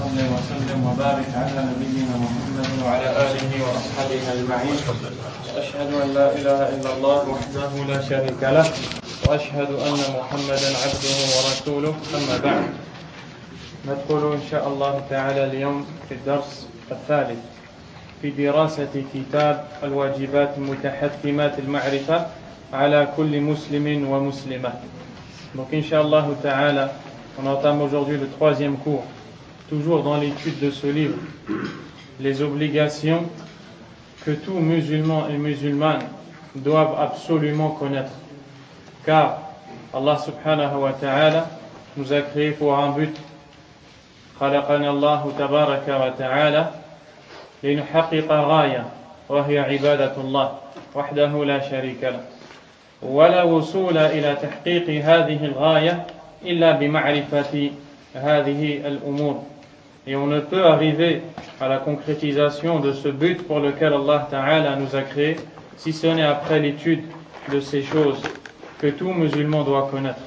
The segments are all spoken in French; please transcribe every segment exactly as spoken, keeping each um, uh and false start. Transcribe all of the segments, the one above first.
صل وسلم وبارك على نبينا محمد وعلى آله وأصحابه أجمعين. أشهد أن لا إله إلا الله وحده لا شريك له وأشهد أن محمدا عبده ورسوله. أما بعد، ندخل إن شاء الله تعالى اليوم في الدرس الثالث في دراسة كتاب الواجبات المتحتمات المعرفة على كل مسلم ومسلمة. Donc Inch'Allah Ta'ala, on entame aujourd'hui le troisième cours, toujours dans l'étude de ce livre, les obligations que tout musulman et musulmane doivent absolument connaître. Car Allah Subhanahu wa Ta'ala nous a créés pour un but. خلقنا الله تبارك وتعالى لنحقق غاية وهي عبادة الله وحده لا شريك له. ولا وصول إلى تحقيق هذه الغاية إلا بمعرفة هذه الأمور. Et on ne peut arriver à la concrétisation de ce but pour lequel Allah Ta'ala nous a créés si ce n'est après l'étude de ces choses que tout musulman doit connaître.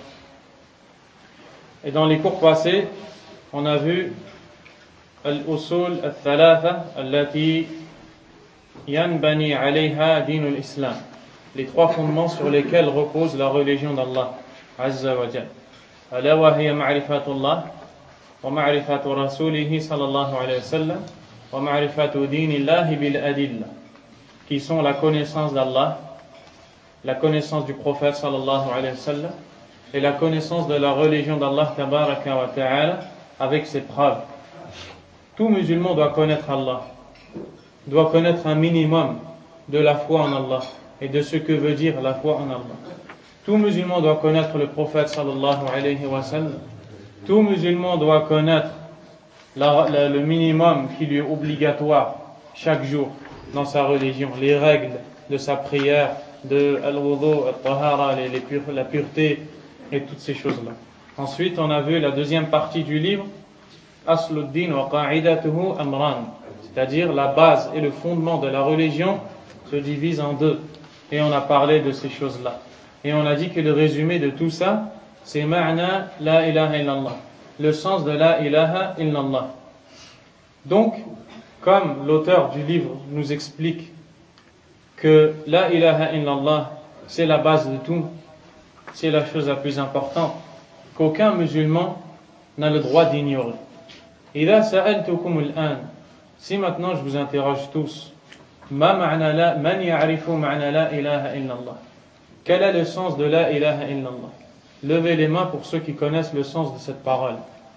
Et dans les cours passés, on a vu al-usul al-thalatha allati yanbani alayha din al-islam, les trois fondements sur lesquels repose la religion d'Allah Azza wa Jal. Ala wa hiya ma'rifatullah wa ma'rifatu rasulihi sallallahu alayhi wa sallam wa ma'rifatu dinillahi bil adilla, qui sont la connaissance d'Allah, la connaissance du prophète sallallahu alayhi wa sallam et la connaissance de la religion d'Allah tabaraka wa ta'ala avec ses preuves. Tout musulman doit connaître Allah, doit connaître un minimum de la foi en Allah et de ce que veut dire la foi en Allah. Tout musulman doit connaître le prophète sallallahu alayhi wa sallam. Tout musulman doit connaître la, la, le minimum qui lui est obligatoire chaque jour dans sa religion, les règles de sa prière, de al-wudu, al-tahara, les, les pure, la pureté et toutes ces choses-là. Ensuite, on a vu la deuxième partie du livre, Asluddin wa qa'idatuhu amran, c'est-à-dire la base et le fondement de la religion se divisent en deux. Et on a parlé de ces choses-là. Et on a dit que le résumé de tout ça, c'est ma'na la ilaha illallah, le sens de la ilaha illallah. Donc, comme l'auteur du livre nous explique que la ilaha illallah, c'est la base de tout, c'est la chose la plus importante, qu'aucun musulman n'a le droit d'ignorer. إذا سألتكم الآن, si maintenant je vous interroge tous, ما معنى لا, من يعرف معنى لا إله إلا الله, quel est le sens de la ilaha illallah? Levez les mains pour ceux qui connaissent le sens de cette parole.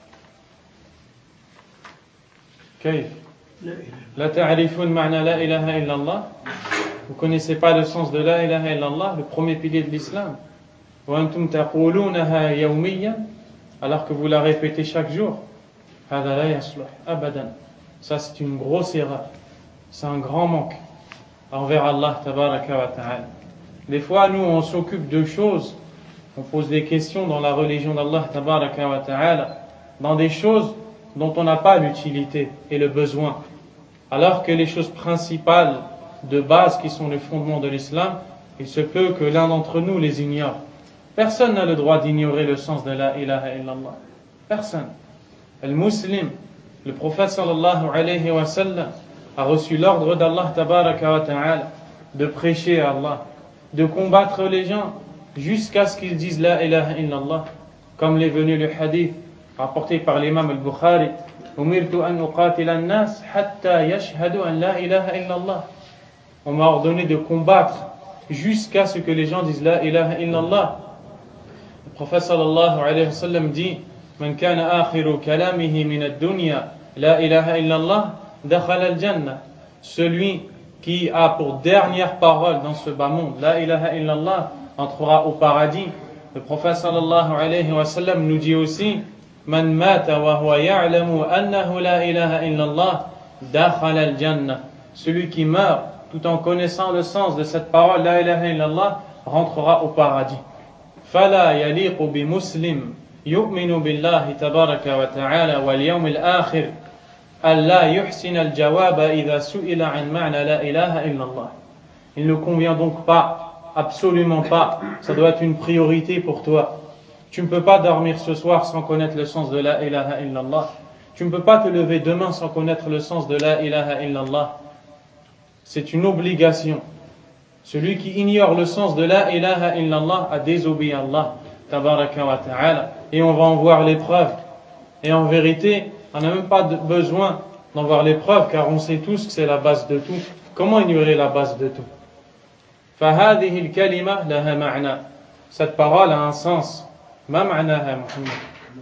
كيف لا تعرفون معنى لا إله إلا الله? Vous connaissez pas le sens de la ilaha illallah, le premier pilier de l'islam? وأنتم تقولونها يوميا, alors que vous la répétez chaque jour. هذا لا يصلح أبدا. Ça c'est une grosse erreur, c'est un grand manque envers Allah tabaraka wa ta'ala. Des fois nous on s'occupe de choses, on pose des questions dans la religion d'Allah tabaraka wa ta'ala, dans des choses dont on n'a pas l'utilité et le besoin, alors que les choses principales de base qui sont les fondements de l'islam, il se peut que l'un d'entre nous les ignore. Personne n'a le droit d'ignorer le sens de la ilaha illallah. Personne. Le muslim, le prophète sallallahu alayhi wa sallam, a reçu l'ordre d'Allah tabaraka wa ta'ala de prêcher à Allah, de combattre les gens jusqu'à ce qu'ils disent la ilaha illallah, comme l'est venu le hadith rapporté par l'imam al-Bukhari, umirtu an uqatila an-nas hatta yashhadu an la ilaha illallah. On m'a ordonné de combattre jusqu'à ce que les gens disent la ilaha illallah. Le prophète sallallahu alayhi wa sallam dit, man kana akhiru kalamihi min ad-dunya la ilaha illallah dakhala al-jannah. Celui qui a pour dernière parole dans ce bas monde la ilaha illallah entrera au paradis. Le prophète sallallahu alayhi wa sallam nous dit aussi, man mata wa huwa ya'lamu annahu la ilaha illallah dakhala al-jannah. Celui qui meurt tout en connaissant le sens de cette parole la ilaha illallah rentrera au paradis. فلا يليق بمسلم يؤمن بالله تبارك وتعالى واليوم الآخر ألا يحسن الجواب إذا سئل عن معنى لا إله إلا الله. Il ne convient donc pas, absolument pas, ça doit être une priorité pour toi. Tu ne peux pas dormir ce soir sans connaître le sens de la ilaha illallah. Tu ne peux pas te lever demain sans connaître le sens de la ilaha illallah. C'est une obligation. Celui qui ignore le sens de la ilaha illallah a désobéi à Allah, tabaraka wa ta'ala. Et on va en voir les preuves. Et en vérité, on n'a même pas de besoin d'en voir les preuves, car on sait tous que c'est la base de tout. Comment ignorer la base de tout? فهذه الكلمة لها معنى. Cette parole a un sens. ما معناها محمد؟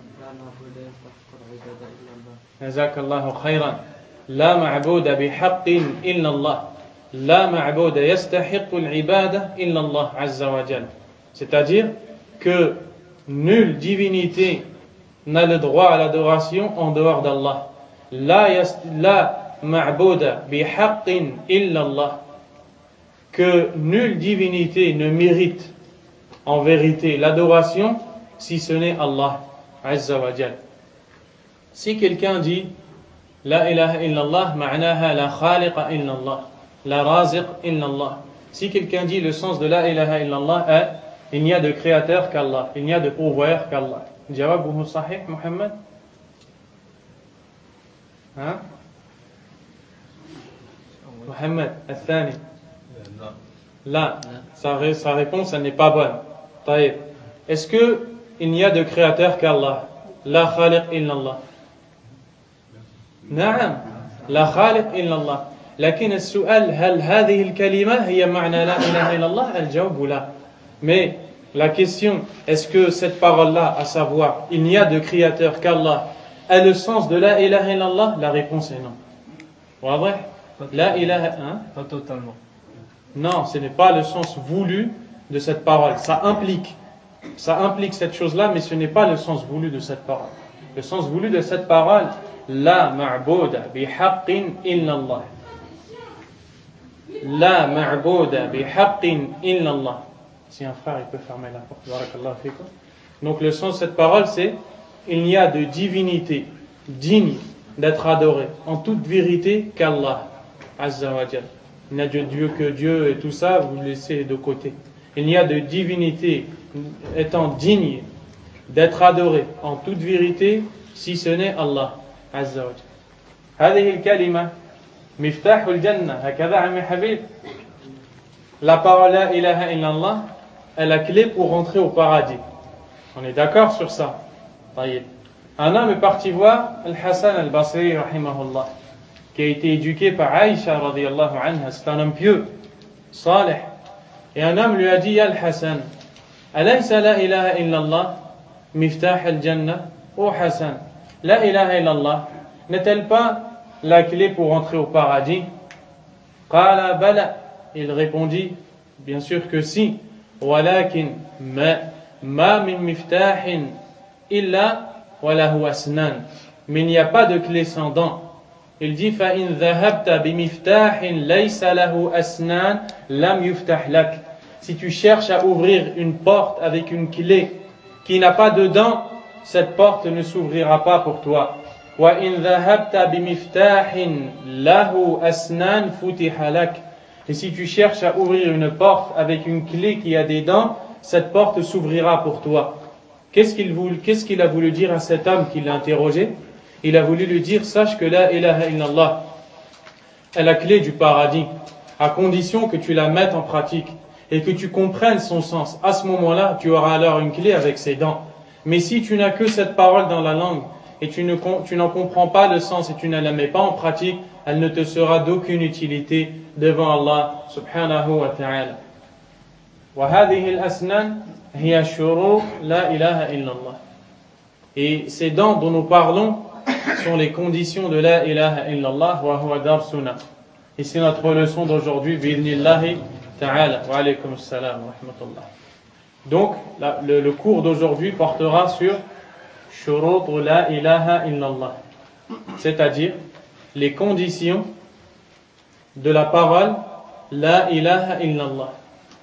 جزاك الله خيرا. لا معبود بحق إلا الله. لا معبود يستحق العبادة إلا الله عز وجل. C'est-à-dire que nulle divinité n'a le droit à l'adoration en dehors d'Allah. La ma'bouda bihaqqin illa Allah. Que nulle divinité ne mérite en vérité l'adoration si ce n'est Allah Azza wa Jal. Si quelqu'un dit La ilaha illallah ma'naha la khaliqa illallah, la raziq illallah. Si quelqu'un dit le sens de la ilaha illallah est il n'y a de créateur qu'Allah, il n'y a de pourvoyeur qu'Allah. Jawabuhu sahih, Muhammad? Hein? Muhammad, al-thani. Là, sa, sa réponse, elle n'est pas bonne. Taïb. Est-ce que il n'y a de créateur qu'Allah? La khaliq illallah. نعم لا خالق إلا الله لكن السؤال هل هذه الكلمة هي معنى لا إله إلا الله الجواب لا. Mais la question, est-ce que cette parole-là, à savoir il n'y a de créateur qu'Allah, a le sens de la ilaha illallah? La réponse est non. واضح؟ La ilaha, hein? Pas totalement. Non, ce n'est pas le sens voulu de cette parole. Ça implique, ça implique cette chose-là, mais ce n'est pas le sens voulu de cette parole. Le sens voulu de cette parole, la ma'bouda bihaqqin illallah. La ma'bouda bihaqqin illallah. Si un frère, il peut fermer la porte. Barakallahu fikum. Donc le sens de cette parole, c'est il n'y a de divinité digne d'être adorée en toute vérité qu'Allah Azza wa Jal. Il n'y a de Dieu que Dieu et tout ça, vous laissez de côté. Il n'y a de divinité étant digne d'être adoré en toute vérité si ce n'est Allah Azza wa Jal. هذه الكلمة مفتاح الجنة هكذا عمي حبيب. La parole la ilaha illallah est la clé pour rentrer au paradis. On est d'accord sur ça? طيب. Un homme est parti voir Al-Hassan al-Basri rahimahullah, qui a été éduqué par Aïcha radiyallahu anha. C'est un homme pieux, salih. Et un homme lui a dit, Al-Hassan, alaysa la ilaha illallah miftah al-jannah? Oh Hassan, la ilaha illallah n'est-elle pas la clé pour entrer au paradis? Qala bala. Il répondit, bien sûr que si. Walakin ma ma min miftahin illa wa lahu asnan. Mais il n'y a pas de clé sans dents. Il dit fa in dhahabta bi miftahin laysa lahu asnan lam yuftah lak. Si tu cherches à ouvrir une porte avec une clé qui n'a pas de dents, cette porte ne s'ouvrira pas pour toi. Wa in dhahabta bi miftahin lahu asnan futiha lak. Et si tu cherches à ouvrir une porte avec une clé qui a des dents, cette porte s'ouvrira pour toi. Qu'est-ce qu'il, voulu, qu'est-ce qu'il a voulu dire à cet homme qui l'a interrogé? Il a voulu lui dire, sache que la ilaha illallah est la clé du paradis, à condition que tu la mettes en pratique et que tu comprennes son sens. À ce moment-là, tu auras alors une clé avec ses dents. Mais si tu n'as que cette parole dans la langue et tu, ne, tu n'en comprends pas le sens et tu ne la mets pas en pratique, elle ne te sera d'aucune utilité devant Allah subhanahu wa ta'ala. وهذه الأسنان هي شروط لا إله إلا الله. Et ces dents dont nous parlons sont les conditions de la ilaha illallah wa huwa darsuna. Et c'est notre leçon d'aujourd'hui bi'idhnillahi ta'ala. Wa alaykum assalam wa rahmatullah. Donc la, le, le cours d'aujourd'hui portera sur shurut la ilaha illallah, c'est-à-dire les conditions de la parole la ilaha illallah.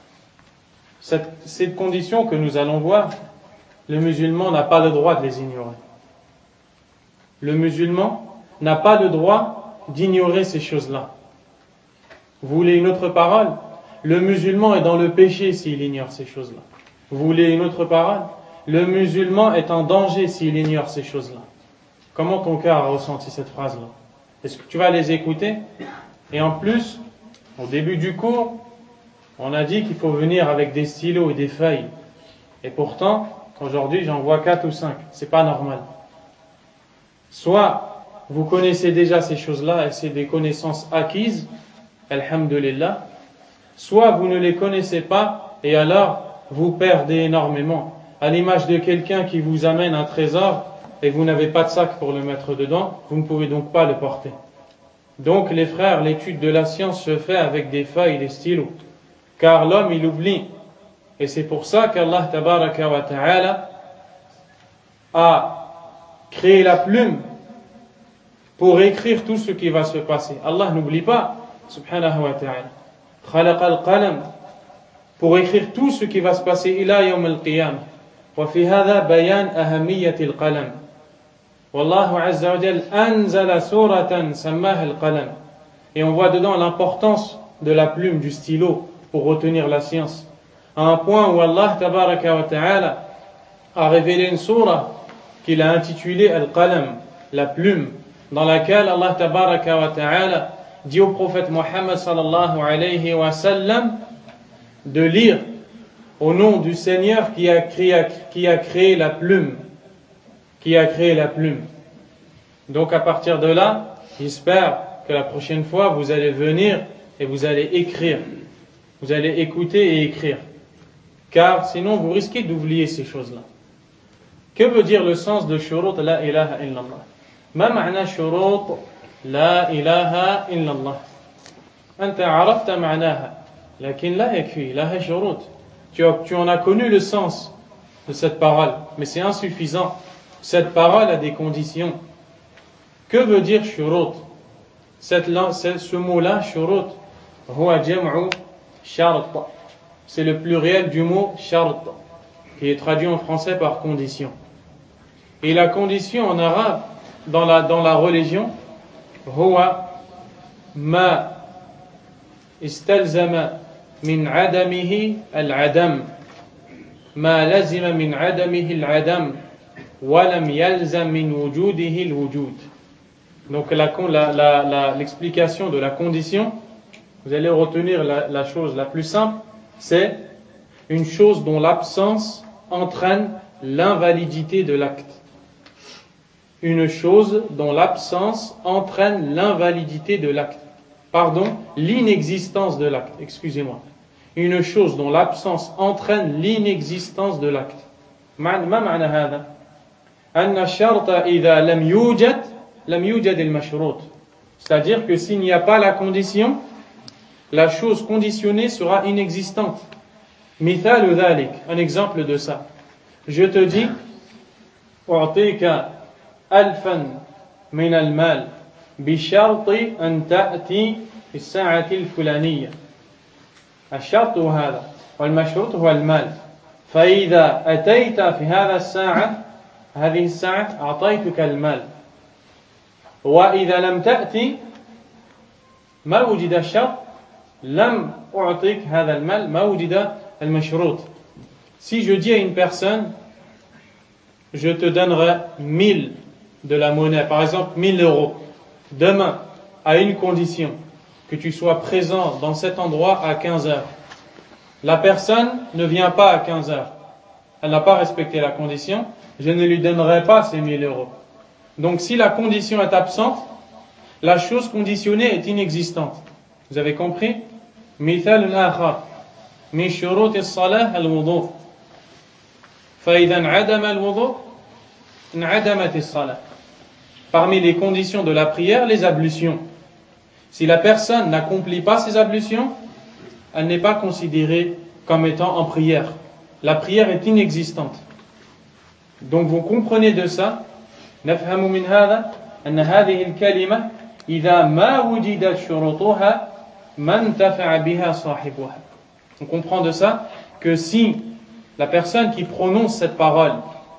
Cette, ces conditions que nous allons voir, le musulman n'a pas le droit de les ignorer. Le musulman n'a pas le droit d'ignorer ces choses-là. Vous voulez une autre parole? Le musulman est dans le péché s'il ignore ces choses-là. Vous voulez une autre parole? Le musulman est en danger s'il ignore ces choses-là. comment ton cœur a ressenti cette phrase-là? Est-ce que tu vas les écouter? Et en plus, au début du cours, on a dit qu'il faut venir avec des stylos et des feuilles. Et pourtant, aujourd'hui, j'en vois quatre ou cinq. C'est pas normal. Soit vous connaissez déjà ces choses-là et c'est des connaissances acquises, alhamdulillah, soit vous ne les connaissez pas et alors vous perdez énormément. À l'image de quelqu'un qui vous amène un trésor et vous n'avez pas de sac pour le mettre dedans, vous ne pouvez donc pas le porter. Donc les frères, l'étude de la science se fait avec des feuilles et des stylos, car l'homme il oublie. Et c'est pour ça qu'Allah tabaraka wa ta'ala a créé la plume pour écrire tout ce qui va se passer. Allah n'oublie pas, subhanahu wa ta'ala. Khalaqa al-qalam, pour écrire tout ce qui va se passer ila yawm al-qiyamah. Wa fi hadha bayan ahamiyyati al-qalam. Wallahu azza wa jal anzala suratan sammaha al-qalam. Et on voit dedans l'importance de la plume, du stylo, pour retenir la science. À un point où Allah tabaraka wa ta'ala a révélé une surah qu'il a intitulée al-qalam, la plume, dans laquelle Allah tabaraka wa ta'ala dit au prophète Muhammad sallallahu alayhi wa sallam de lire au nom du Seigneur qui a créé, qui a créé la plume, qui a créé la plume. Donc à partir de là, j'espère que la prochaine fois vous allez venir et vous allez écrire, vous allez écouter et écrire, car sinon vous risquez d'oublier ces choses-là. Que veut dire le sens de shurut la ilaha illallah? ما معنى شروط لا إله إلا الله أنت عرفت معناها لكن لا يكفي لها شروط. Tu, tu en as connu le sens de cette parole, mais c'est insuffisant. Cette parole a des conditions. Que veut dire shurut? Cette, ce mot-là, shurut, huwa jam'u shart. C'est le pluriel du mot shart, qui est traduit en français par condition. Et la condition en arabe, dans la, dans la religion, huwa ma istalzama min adamihi al-adam, ma lazima min adamihi al-adam, wa lam yalzam min wujudihi al-wujud. Donc la, la, la, la, l'explication de la condition, vous allez retenir la, la chose la plus simple, c'est une chose dont l'absence entraîne l'invalidité de l'acte. Une chose dont l'absence entraîne l'invalidité de l'acte. Pardon, l'inexistence de l'acte, excusez-moi. Une chose dont l'absence entraîne l'inexistence de l'acte. ما معنى هذا؟ أن الشرط إذا لم يوجد لم يوجد المشروط. C'est-à-dire que s'il n'y a pas la condition, la chose conditionnée sera inexistante. مثال ذلك, un exemple de ça. Je te dis, أعطيك ألفا من المال بشرط أن تأتي في الساعة الفلانية. الشرط هذا والمشروط هو المال. فإذا أتيت في هذا الساعة هذه الساعة أعطيتك المال. وإذا لم تأتي ما وجد الشرط لم أعطيك هذا المال ما وجد المشروط. Si je dis à une personne, je te donnerai mille de la monnaie, par exemple mille euros, demain, à une condition, que tu sois présent dans cet endroit à quinze heures. La personne ne vient pas à quinze heures. Elle n'a pas respecté la condition, je ne lui donnerai pas ces mille euros. Donc si la condition est absente, la chose conditionnée est inexistante. Vous avez compris? مثال آخر من شروط الصلاة الوضوء فإذا انعدم الوضوء انعدمت الصلاة. Parmi les conditions de la prière, les ablutions. Si la personne n'accomplit pas ces ablutions, elle n'est pas considérée comme étant en prière. La prière est inexistante. Donc vous comprenez de ça, نفهم من هذا أن هذه الكلمة إذا ما وجدت شروطها ما انتفع بها صاحبها. On comprend de ça que si la personne qui prononce cette parole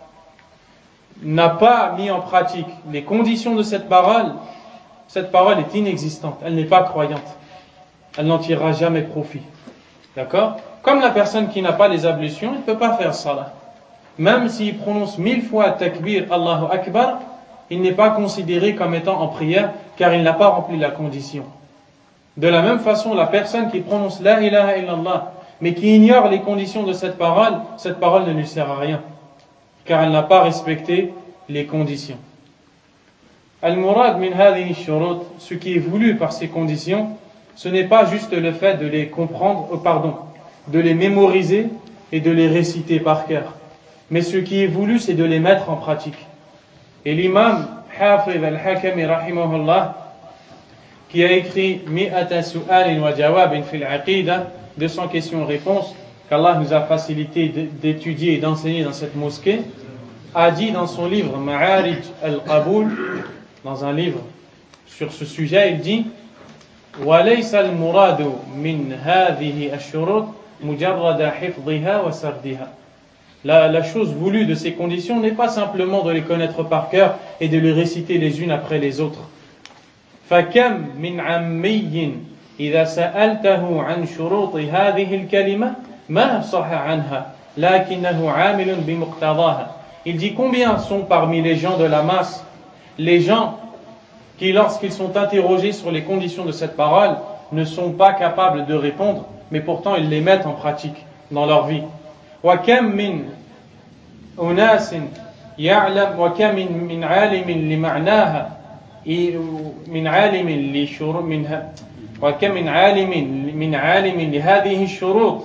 n'a pas mis en pratique les conditions de cette parole, cette parole est inexistante, elle n'est pas croyante, elle n'en tirera jamais profit. D'accord? Comme la personne qui n'a pas les ablutions, elle ne peut pas faire salat. Même s'il prononce mille fois takbir, Allahu Akbar, il n'est pas considéré comme étant en prière car il n'a pas rempli la condition. De la même façon, la personne qui prononce la ilaha illallah mais qui ignore les conditions de cette parole, cette parole ne lui sert à rien car elle n'a pas respecté les conditions. Al-Murad min hadhihi shurut, ce qui est voulu par ces conditions, ce n'est pas juste le fait de les comprendre, oh pardon, de les mémoriser et de les réciter par cœur. Mais ce qui est voulu, c'est de les mettre en pratique. Et l'imam Hafidh al-Hakami rahimahullah, qui a écrit Mi'ata su'alin wa jawabin fil aqida, deux cents questions-réponses, qu'Allah nous a facilité d'étudier et d'enseigner dans cette mosquée, a dit dans son livre Ma'arij al-Qaboul, dans un livre sur ce sujet, il dit وَلَيْسَ الْمُرَادُ مِنْ هَذِهِ الشُّرُوطِ مُجَرَّدَ حِفْظِهَا وَسَرْدِهَا. La, la chose voulue de ces conditions n'est pas simplement de les connaître par cœur et de les réciter les unes après les autres. فَكَمْ مِنْ عَمِّيٍّ إِذَا سَأَلْتَهُ عَنْ شُرُوطِ هَذِهِ الْكَلِمَةِ مَا صَحَ عَنْهَا لَكِنَّهُ عَامِلٌ بِمُقْتَضَاهَا. Il dit combien sont parmi les gens de la masse les gens qui, lorsqu'ils sont interrogés sur les conditions de cette parole, ne sont pas capables de répondre, mais pourtant ils les mettent en pratique dans leur vie. وَكَمْ مِنْ أُنَاسٍ يَعْلَمْ وَكَمْ مِنْ عَالِمٍ لِمَعْنَاهَا مِنْ عَالِمٍ لِشُرُوطٍ مِنْهَا وَكَمْ مِنْ عَالِمٍ مِنْ عَالِمٍ لِهَذِهِ الشُّرُوطِ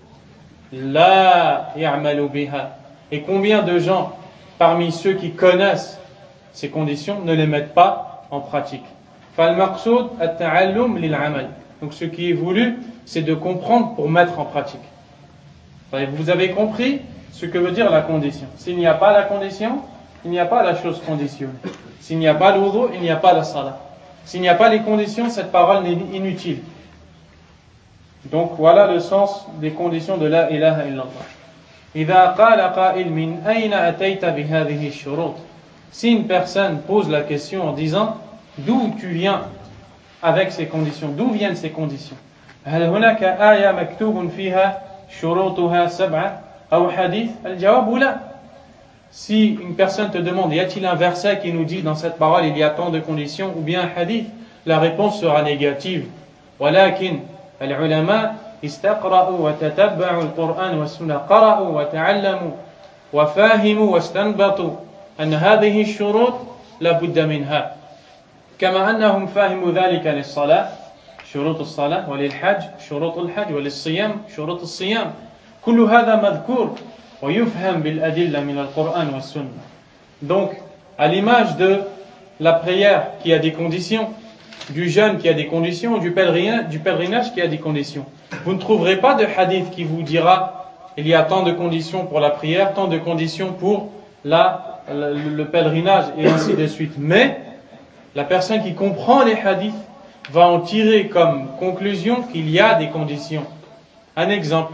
لَا يَعْمَلُ بِهَا. Et combien de gens parmi ceux qui connaissent ces conditions ne les mettent pas en pratique. فالمقصود التعلم للعمل. Donc ce qui est voulu, c'est de comprendre pour mettre en pratique. Vous avez compris ce que veut dire la condition. S'il n'y a pas la condition, il n'y a pas la chose conditionnée. S'il n'y a pas le wudu, il n'y a pas la salat. S'il n'y a pas les conditions, cette parole n'est inutile. Donc voilà le sens des conditions de la ilaha illallah. إذا قال قائل من أين أتيت بهذه الشروط. Si une personne pose la question en disant d'où tu viens avec ces conditions, d'où viennent ces conditions, هل هناك آية مكتوب فيها شروطها سبعة أو حديث؟ الجواب لا. Si une personne te demande y a-t-il un verset qui nous dit dans cette parole il y a tant de conditions ou bien un hadith, la réponse sera négative. ولكن العلماء استقرأوا وتتبعوا القرآن والسنة قرأوا وتعلموا وفاهموا واستنبطوا أن هذه الشروط لا بد منها كما أنهم فاهموا ذلك للصلاة شروط الصلاة وللحج شروط الحج وللصيام شروط الصيام كل هذا مذكور ويفهم بالأدلة من القرآن والسنة. Donc à l'image de la prière qui a des conditions, du jeûne qui a des conditions, du pèlerinage, du pèlerinage qui a des conditions, vous ne trouverez pas de hadith qui vous dira il y a tant de conditions pour la prière, tant de conditions pour la, le, le pèlerinage et ainsi de suite. Mais la personne qui comprend les hadiths va en tirer comme conclusion qu'il y a des conditions. Un exemple.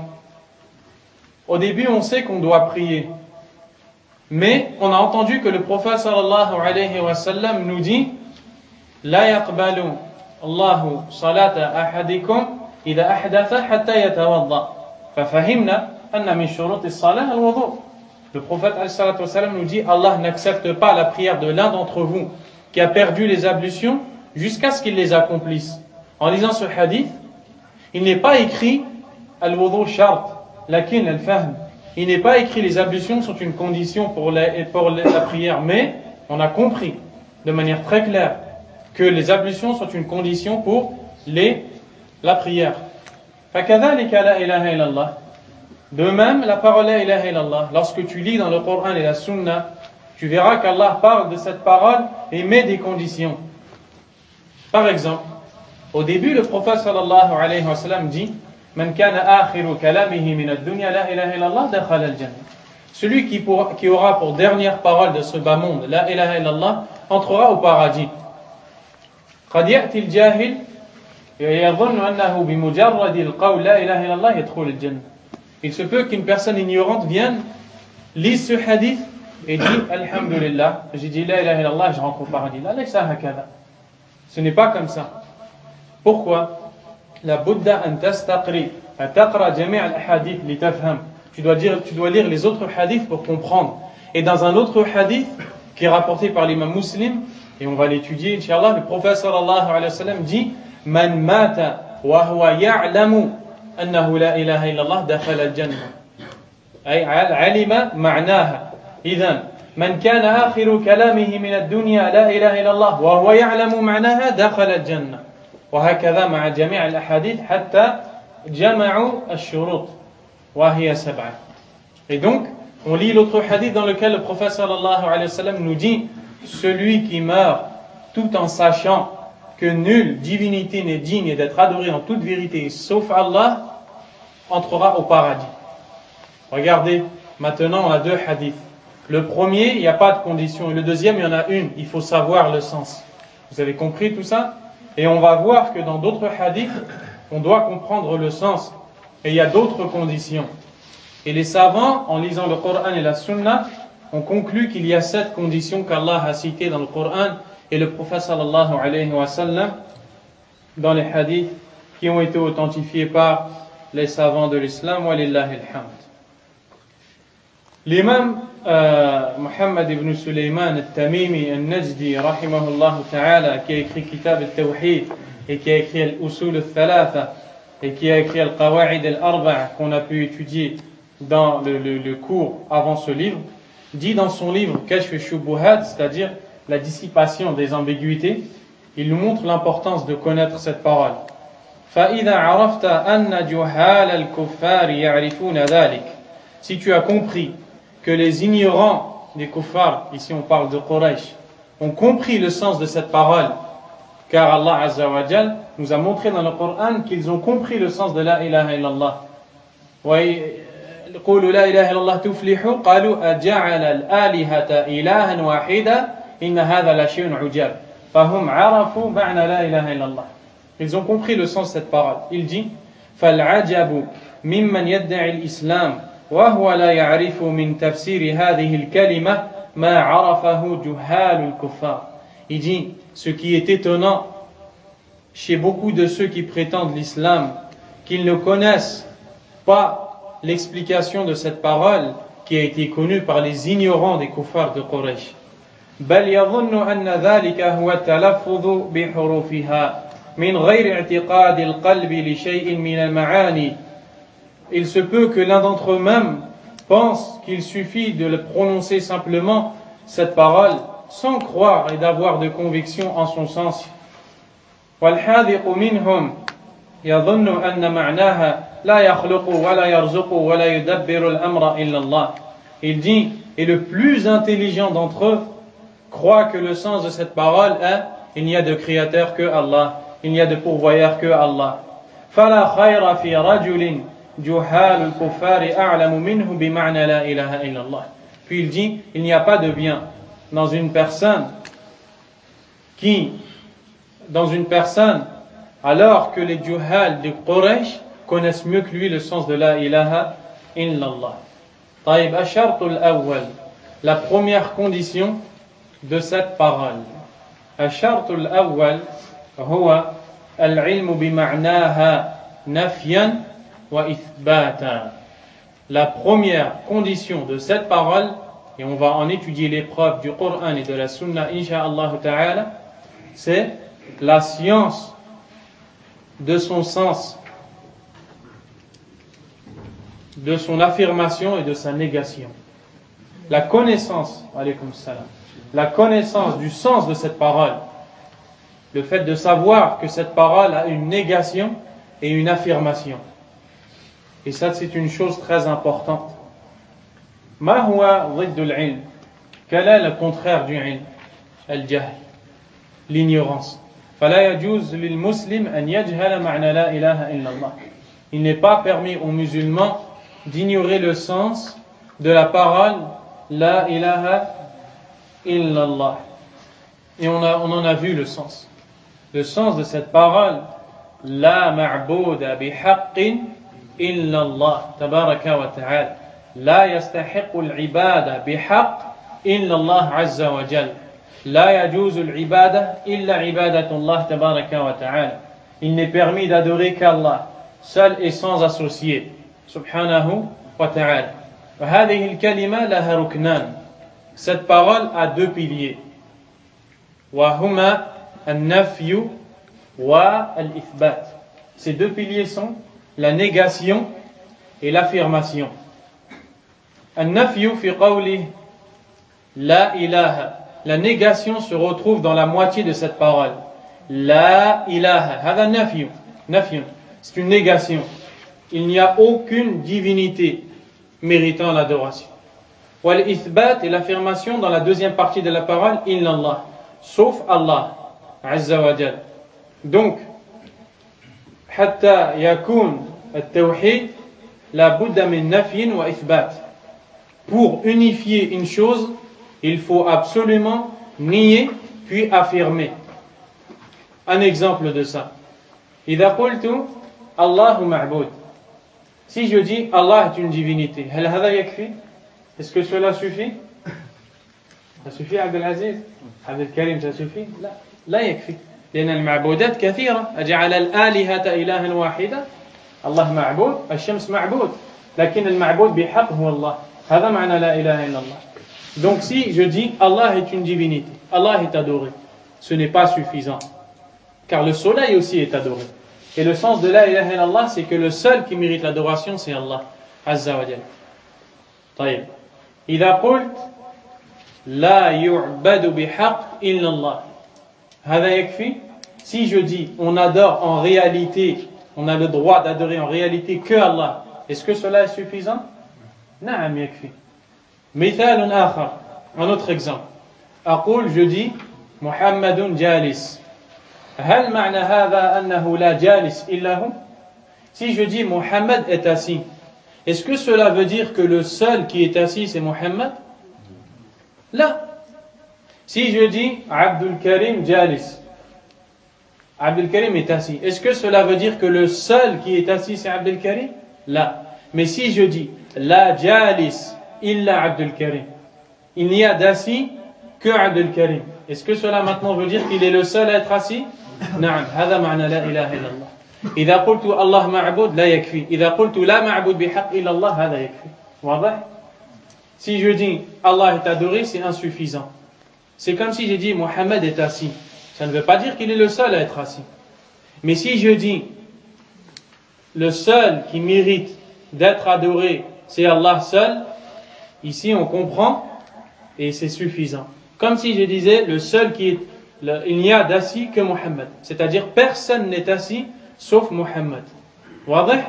Au début, on sait qu'on doit prier. Mais on a entendu que le prophète sallallahu alayhi wa sallam nous dit لا يقبل الله صلاة أحدكم إذا أحدث حتى يتوضأ ففهمنا أن من شروط الصلاة الوضوء. Le prophète sallallahu alayhi wa sallam nous dit Allah n'accepte pas la prière de l'un d'entre vous qui a perdu les ablutions jusqu'à ce qu'il les accomplisse. En lisant ce hadith, il n'est pas écrit al-wudu shart lakin al-fahm. Il n'est pas écrit les ablutions sont une condition pour la, pour la prière, mais on a compris de manière très claire que les ablutions sont une condition pour les, la prière. فَكَذَلِكَ لَا إِلَهَ إِلَّا اللَّهِ. De même, la parole la ilaha illallah, lorsque tu lis dans le Coran et la Sunna, tu verras qu'Allah parle de cette parole et met des conditions. Par exemple, au début, le prophète sallallahu alayhi wa sallam dit Man kana akhiru kalamihi min ad-dunya la ilaha illallah dakhala al-jannah. Celui qui, pour, qui aura pour dernière parole de ce bas monde la ilaha illallah entrera au paradis. قد يأتي الجاهل يظن أنه بمجرد القول لا إله إلا الله يدخل الجنة. Il se peut qu'une personne ignorante vienne, lise ce hadith et dit Alhamdulillah, j'ai dit la ilaha illallah, je rentre au paradis. Là, laysa hakadha. Ce n'est pas comme ça. Pourquoi? La budda an tastaqri, an taqra jami' al-hadith li tafham. Tu dois dire, tu dois lire les autres hadiths pour comprendre. Et dans un autre hadith, qui est rapporté par l'imam Muslim, et on va l'étudier, Inch'Allah. Le prophète sallallahu alayhi wa sallam dit Man mata wa huwa ya'lamu annahu la ilaha illallah dakhala al-jannah. Ay alima ma'naha. Idhan, man kana akhiru kalamihi min ad-dunya la ilaha illallah wa huwa ya'lamu ma'naha dakhala al-jannah. وهكذا مع جميع الأحاديث حتى جمعوا الشروط وهي سبعة. Et donc, on lit l'autre hadith dans lequel le prophète sallallahu alayhi wa sallam nous dit celui qui meurt tout en sachant que nulle divinité n'est digne d'être adorée en toute vérité sauf Allah entrera au paradis. Regardez, maintenant on a deux hadiths. Le premier, il n'y a pas de condition, et le deuxième, il y en a une, il faut savoir le sens. Vous avez compris tout ça? Et on va voir que dans d'autres hadiths, on doit comprendre le sens. Et il y a d'autres conditions. Et les savants, en lisant le Coran et la Sunna, ont conclu qu'il y a sept conditions qu'Allah a citées dans le Coran et le prophète sallallahu alayhi wa sallam dans les hadiths qui ont été authentifiés par les savants de l'islam. Walillahi alhamd. L'imam euh, Muhammad ibn Sulaiman al-Tamimi al-Najdi rahimahullah ta'ala, qui a écrit Kitab al-Tawhid et qui a écrit al-Usul al-Thalatha et qui a écrit al-Qawa'id al-Arba'a qu'on a pu étudier dans le, le, le cours avant ce livre, dit dans son livre Kashf al-Shubuhat, c'est-à-dire la dissipation des ambiguïtés, il nous montre l'importance de connaître cette parole. فَإِذَا عَرَفْتَ أَنَّ جُهَالَ الْكُفَّارِ يَعْرِفُونَ ذَلِكَ. Si tu as compris que les ignorants des kuffars, ici on parle de Quraysh, ont compris le sens de cette parole, car Allah Azza wa Jal nous a montré dans le Coran qu'ils ont compris le sens de la ilaha illallah. قولوا لا إله إلا الله تفلحوا قالوا أجعل الآلهة إلها واحدا إن هذا لشيء عجاب فهم عرفوا معنى لا إله إلا الله. Ils ont compris le sens de cette parole. Il dit فالعجب ممن يدعي الإسلام وهو لا يعرف من تفسير هذه الكلمة ما عرفه جهال الكفار. Il dit ce qui est étonnant chez beaucoup de ceux qui prétendent l'islam, qu'ils ne connaissent pas l'explication de cette parole qui a été connue par les ignorants des kuffars de Quraysh. بل يظن أن ذلك هو التلفظ بحروفها من غير اعتقاد القلب لشيء من المعاني. Il se peut que l'un d'entre eux-mêmes pense qu'il suffit de le prononcer simplement cette parole sans croire et d'avoir de conviction en son sens. والحاذق منهم يظن أن معناها لا يخلق ولا يرزق ولا يدبر الأمر إلا الله. Il dit, et le plus intelligent d'entre eux croit que le sens de cette parole est il n'y a de créateur que Allah, il n'y a de pourvoyeur que Allah. فلا خير في رجل جهال الكفار أعلم منه بمعنى لا إله إلا الله. Puis il dit, il n'y a pas de bien dans une personne qui, dans une personne, alors que les juhal de Quraysh connaissent mieux que lui le sens de la ilaha illallah. طيب الشرط الأول, la première condition de cette parole. الشرط الأول هو العلم بمعناها نفيا وإثباتا. La première condition de cette parole, et on va en étudier les preuves du Coran et de la Sunna incha'Allah ta'ala, c'est la science de son sens, de son affirmation et de sa négation. La connaissance, alaykoum salam, la connaissance du sens de cette parole, le fait de savoir que cette parole a une négation et une affirmation. Et ça, c'est une chose très importante. Ma huwa ضد العلم? Quel est le contraire du ilm? Al-jahl, l'ignorance. فلا يجوز للمسلم أن يجهل معنى لا إله إلا الله. Il n'est pas permis aux musulmans d'ignorer le sens de la parole La ilaha illallah. Et on, a, on en a vu le sens. Le sens de cette parole La ma'bouda bihaqqin illallah tabaraka wa ta'ala. La yastahiqu al-ibada bihaqq illallah azza wa jal. La yajuzu al-ibada illa ibadatullah tabaraka wa ta'ala. Il n'est permis d'adorer qu'Allah, seul et sans associé. Subhanahu wa ta'ala. وهذه الكلمة لها ركنان. cette parole a deux piliers. وَهُمَا النَّفْيُ وَالْإِثْبَاتِ. Ces deux piliers sont la négation et l'affirmation. النَّفْيُ في قوله لا إله. La négation se retrouve dans la moitié de cette parole. La ilaha. هذا نفي. نفي. C'est une négation. Il n'y a aucune divinité méritant l'adoration. Wal-ithbat est l'affirmation dans la deuxième partie de la parole, illallah, sauf Allah, azza wa jal. Donc, hatta yakun at-tawhid, la budda min nafyin wa ithbat. Pour unifier une chose, il faut absolument nier puis affirmer. Un exemple de ça. Idha qultu Allahu ma'bud. Si je dis Allah est une divinité, hal hadha yakfi? Est-ce que cela suffit? Ça suffit, Abdelaziz? Abdelkarim, ça suffit? لا لا يكفي لأن المعبودات كثيرة. أجعل الآلهة إلها واحدة. الله معبود، الشمس معبود، لكن المعبود بحق هو الله. هذا معنى لا إله إلا الله. Donc si je dis Allah est une divinité, Allah est adoré, ce n'est pas suffisant, car le soleil aussi est adoré. Et le sens de la ilaha illallah, c'est que le seul qui mérite l'adoration, c'est Allah azza wa jalla. طيب إذا قلت لا يعبد بحق إلا الله هذا يكفي? Si je dis on adore en réalité, on a le droit d'adorer en réalité que Allah, est-ce que cela est suffisant? نعم يكفي. مثال آخر, un autre exemple. أقول, je dis محمد جالس. هل معنى هذا أنه لا جالس إلا هو? Si je dis Mohammed est assis, est-ce que cela veut dire que le seul qui est assis c'est Mohammed? Là. Si je dis Abdul Karim Jalis, Abdul Karim est assis, est-ce que cela veut dire que le seul qui est assis c'est Abdul Karim? Là. Mais si je dis La Jalis illa Abdul Karim, il n'y a d'assis que Abdul Karim, est-ce que cela maintenant veut dire qu'il est le seul à être assis? نعم هذا معنى لا إله إلا الله. إذا قلت الله معبود لا يكفي. إذا قلت لا معبود بحق إلا الله هذا يكفي. واضح? Si je dis Allah est adoré, c'est insuffisant. C'est comme si j'ai dit Mohammed est assis. Ça ne veut pas dire qu'il est le seul à être assis. Mais si je dis le seul qui mérite d'être adoré, c'est Allah seul, ici on comprend et c'est suffisant. Comme si je disais le seul qui est, le, il n'y a d'assis que Mohammed. C'est-à-dire personne n'est assis sauf Mohammed. واضح?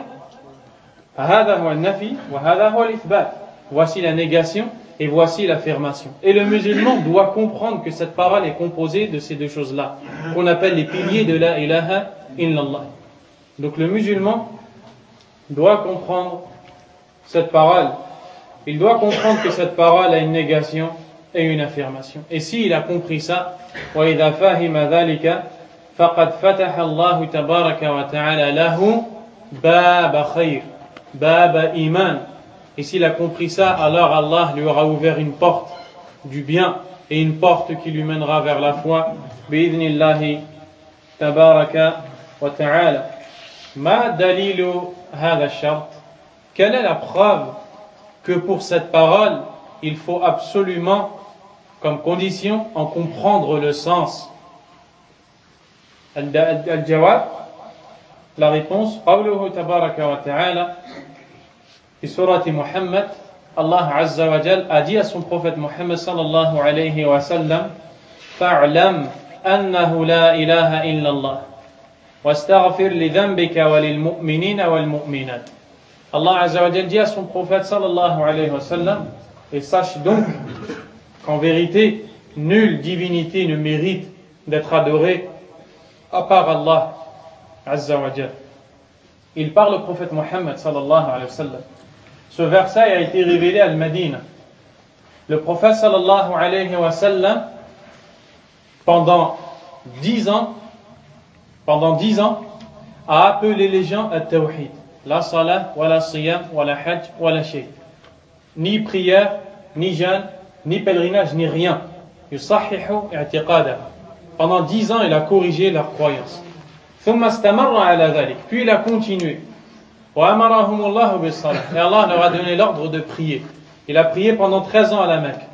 هذا هو النفي وهذا هو الإثبات. Voici la négation et voici l'affirmation. Et le musulman doit comprendre que cette parole est composée de ces deux choses-là, qu'on appelle les piliers de la ilaha illallah. Donc le musulman doit comprendre cette parole. Il doit comprendre que cette parole a une négation et une affirmation. Et s'il a compris ça, وَإِذَا فَهِمَ ذَلِكَ فَقَدْ فَتَحَ اللَّهُ تَبَارَكَ وَتَعَالَى لَهُ بَابَ خَيْرٍ بَابَ إِيمَانٍ. Et s'il a compris ça, alors Allah lui aura ouvert une porte du bien et une porte qui lui mènera vers la foi. بِإِذْنِ اللَّهِ تَبَارَكَ وَتَعَالَى. مَا دَلِيلُ هَذَا الشَّرْطِ. Quelle est la preuve que pour cette parole, il faut absolument, comme condition, en comprendre le sens? Al-jawab, la réponse, قوله تبارك وتعالى في سورة محمد, Allah Azza wa Jal a dit à son prophète Muhammad sallallahu alayhi wa sallam, فَاعْلَمْ أَنَّهُ لَا إِلَهَ إِلَّا اللَّهِ وَاسْتَغْفِرْ لِذَنْبِكَ وَلِلْمُؤْمِنِينَ وَالْمُؤْمِنَاتِ. Allah Azza wa Jal dit à son prophète sallallahu alayhi wa sallam, et sache donc qu'en vérité, nulle divinité ne mérite d'être adorée à part Allah Azza wa Jal. Il parle au prophète Muhammad sallallahu alayhi wa sallam. Ce verset a été révélé à Al-Madina. Le prophète sallallahu alayhi wa sallam, pendant dix ans, pendant dix ans, a appelé les gens à Tawhid. La salat, wa la siyam, wa la hajj, wa la shay. Ni prière, ni jeûne, ni pèlerinage, ni rien. Yusahihu i'tiqada. Pendant dix ans, il a corrigé leur croyance. Thumma istamarra ala dhalik. Puis il a continué. Wa amarahum Allah bis salat. Et Allah leur a donné l'ordre de prier. Il a prié pendant treize ans à la Mecque.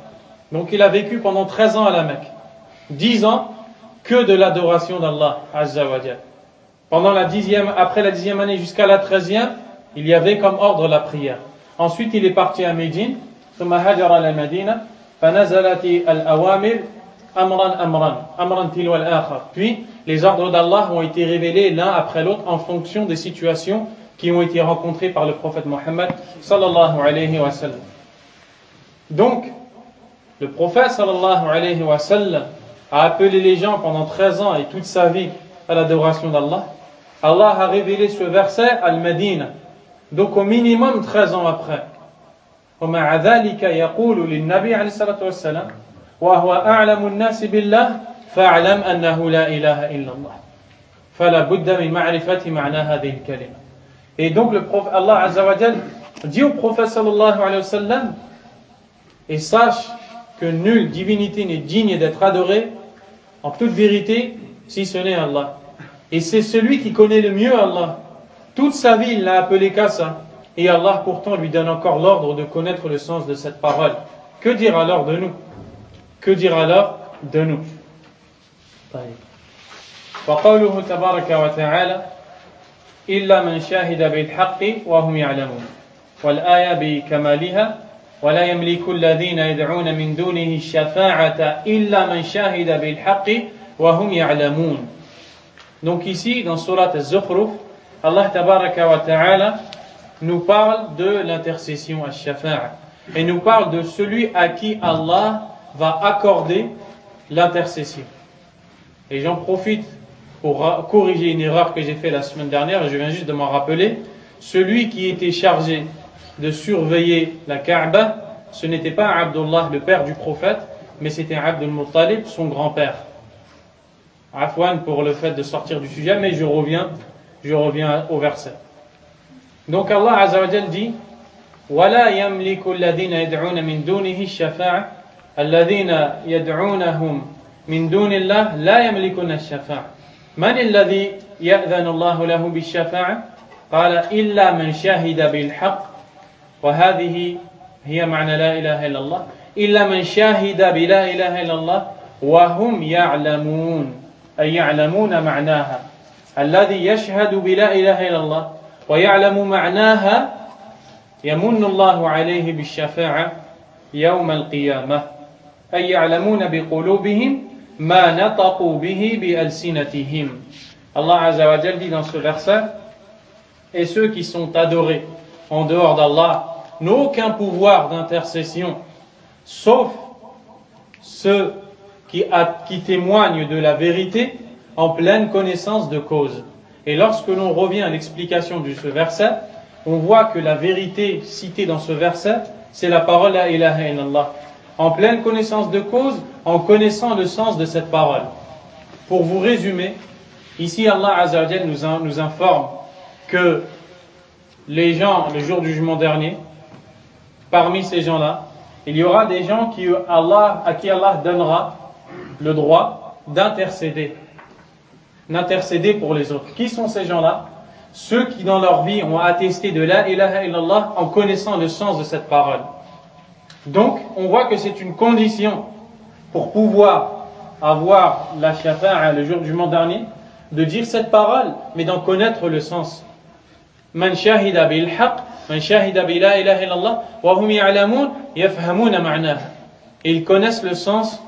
Donc il a vécu pendant treize ans à la Mecque. dix ans que de l'adoration d'Allah Azza wa Jal. Pendant la dixième, après la dixième année jusqu'à la treizième, il y avait comme ordre la prière. Ensuite, il est parti à Médine. ثم هاجر إلى المدينة فنزلت الأوامر أمرا أمرا أمرا تلو الآخر. Puis les ordres d'Allah ont été révélés l'un après l'autre en fonction des situations qui ont été rencontrées par le prophète Mohammed sallallahu alayhi wa sallam. Donc, le prophète sallallahu alayhi wa sallam a appelé les gens pendant treize ans et toute sa vie à l'adoration d'Allah. Allah a révélé ce verset à Médine, donc au minimum treize ans après. ومع ذلك يقول للنبي عليه الصلاة والسلام وهو أعلم الناس بالله فاعلم أنه لا إله إلا الله فلا بد من معرفة معنى هذه الكلمة. Et donc le prophète Allah Azza wa Jal dit au prophète sallallahu alayhi wa sallam, et sache que nulle divinité n'est digne d'être adorée en toute vérité si ce n'est Allah. Et c'est celui qui connaît le mieux Allah. Toute sa vie il n'a appelé qu'à ça. Et Allah pourtant lui donne encore l'ordre de connaître le sens de cette parole. Que dire alors de nous? Que dire alors de nous? وقوله تبارك وتعالى إلا من شهد بالحق وهم يعلمون والآية بكمالها ولا يملك الذين يدعون من دونه الشفاعة إلا من شهد بالحق وهم يعلمون. Donc ici dans Surat Az-Zukhruf, Allah tabaraka wa ta'ala nous parle de l'intercession ash-shafa'a et nous parle de celui à qui Allah va accorder l'intercession. Et j'en profite pour corriger une erreur que j'ai faite la semaine dernière, et je viens juste de m'en rappeler. Celui qui était chargé de surveiller la Kaaba, ce n'était pas Abdullah, le père du prophète, mais c'était Abdul Muttalib, son grand-père. Afwan pour le fait de sortir du sujet, mais je reviens, je reviens au verset. Donc Allah Azza wa Jal dit وَلَا يَمْلِكُ الَّذِينَ يَدْعُونَ مِن دُونِهِ الشَّفَاعَةَ الَّذِينَ يَدْعُونَهُم مِن دُونِ اللَّهِ لَا يَمْلِكُونَ الشَّفَاعَةَ من الذي يأذن الله له بالشفاعة؟ قال إلا من شهد بالحق وهذه هي معنى لا إله إلا الله إلا من شهد بلا إله إلا الله وهم يعلمون أي يعلمون معناها الذي يشهد بلا إله إلا الله ويعلم معناها يمن الله عليه بالشفاعة يوم القيامة أي يعلمون بقلوبهم ما نطقوا به بألسنتهم. Allah Azza wa Jal dit dans ce verset, et ceux qui sont adorés en dehors d'Allah n'ont aucun pouvoir d'intercession sauf ceux qui, a, qui témoignent de la vérité en pleine connaissance de cause. Et lorsque l'on revient à l'explication de ce verset, on voit que la vérité citée dans ce verset, c'est la parole La ilaha illallah. En pleine connaissance de cause, en connaissant le sens de cette parole. Pour vous résumer, ici Allah Azza wa Jal nous, nous informe que les gens, le jour du jugement dernier, parmi ces gens-là, il y aura des gens qui, Allah, à qui Allah donnera le droit d'intercéder. D'intercéder pour les autres. Qui sont ces gens-là? Ceux qui dans leur vie ont attesté de la ilaha illallah en connaissant le sens de cette parole. Donc, on voit que c'est une condition pour pouvoir avoir la shafa'a le jour du jugement dernier, de dire cette parole, mais d'en connaître le sens. Man shahida bil haqq, man shahida bi la ilaha illallah, wa hum ya'lamun yafhamuna ma'naha. Et ils connaissent le sens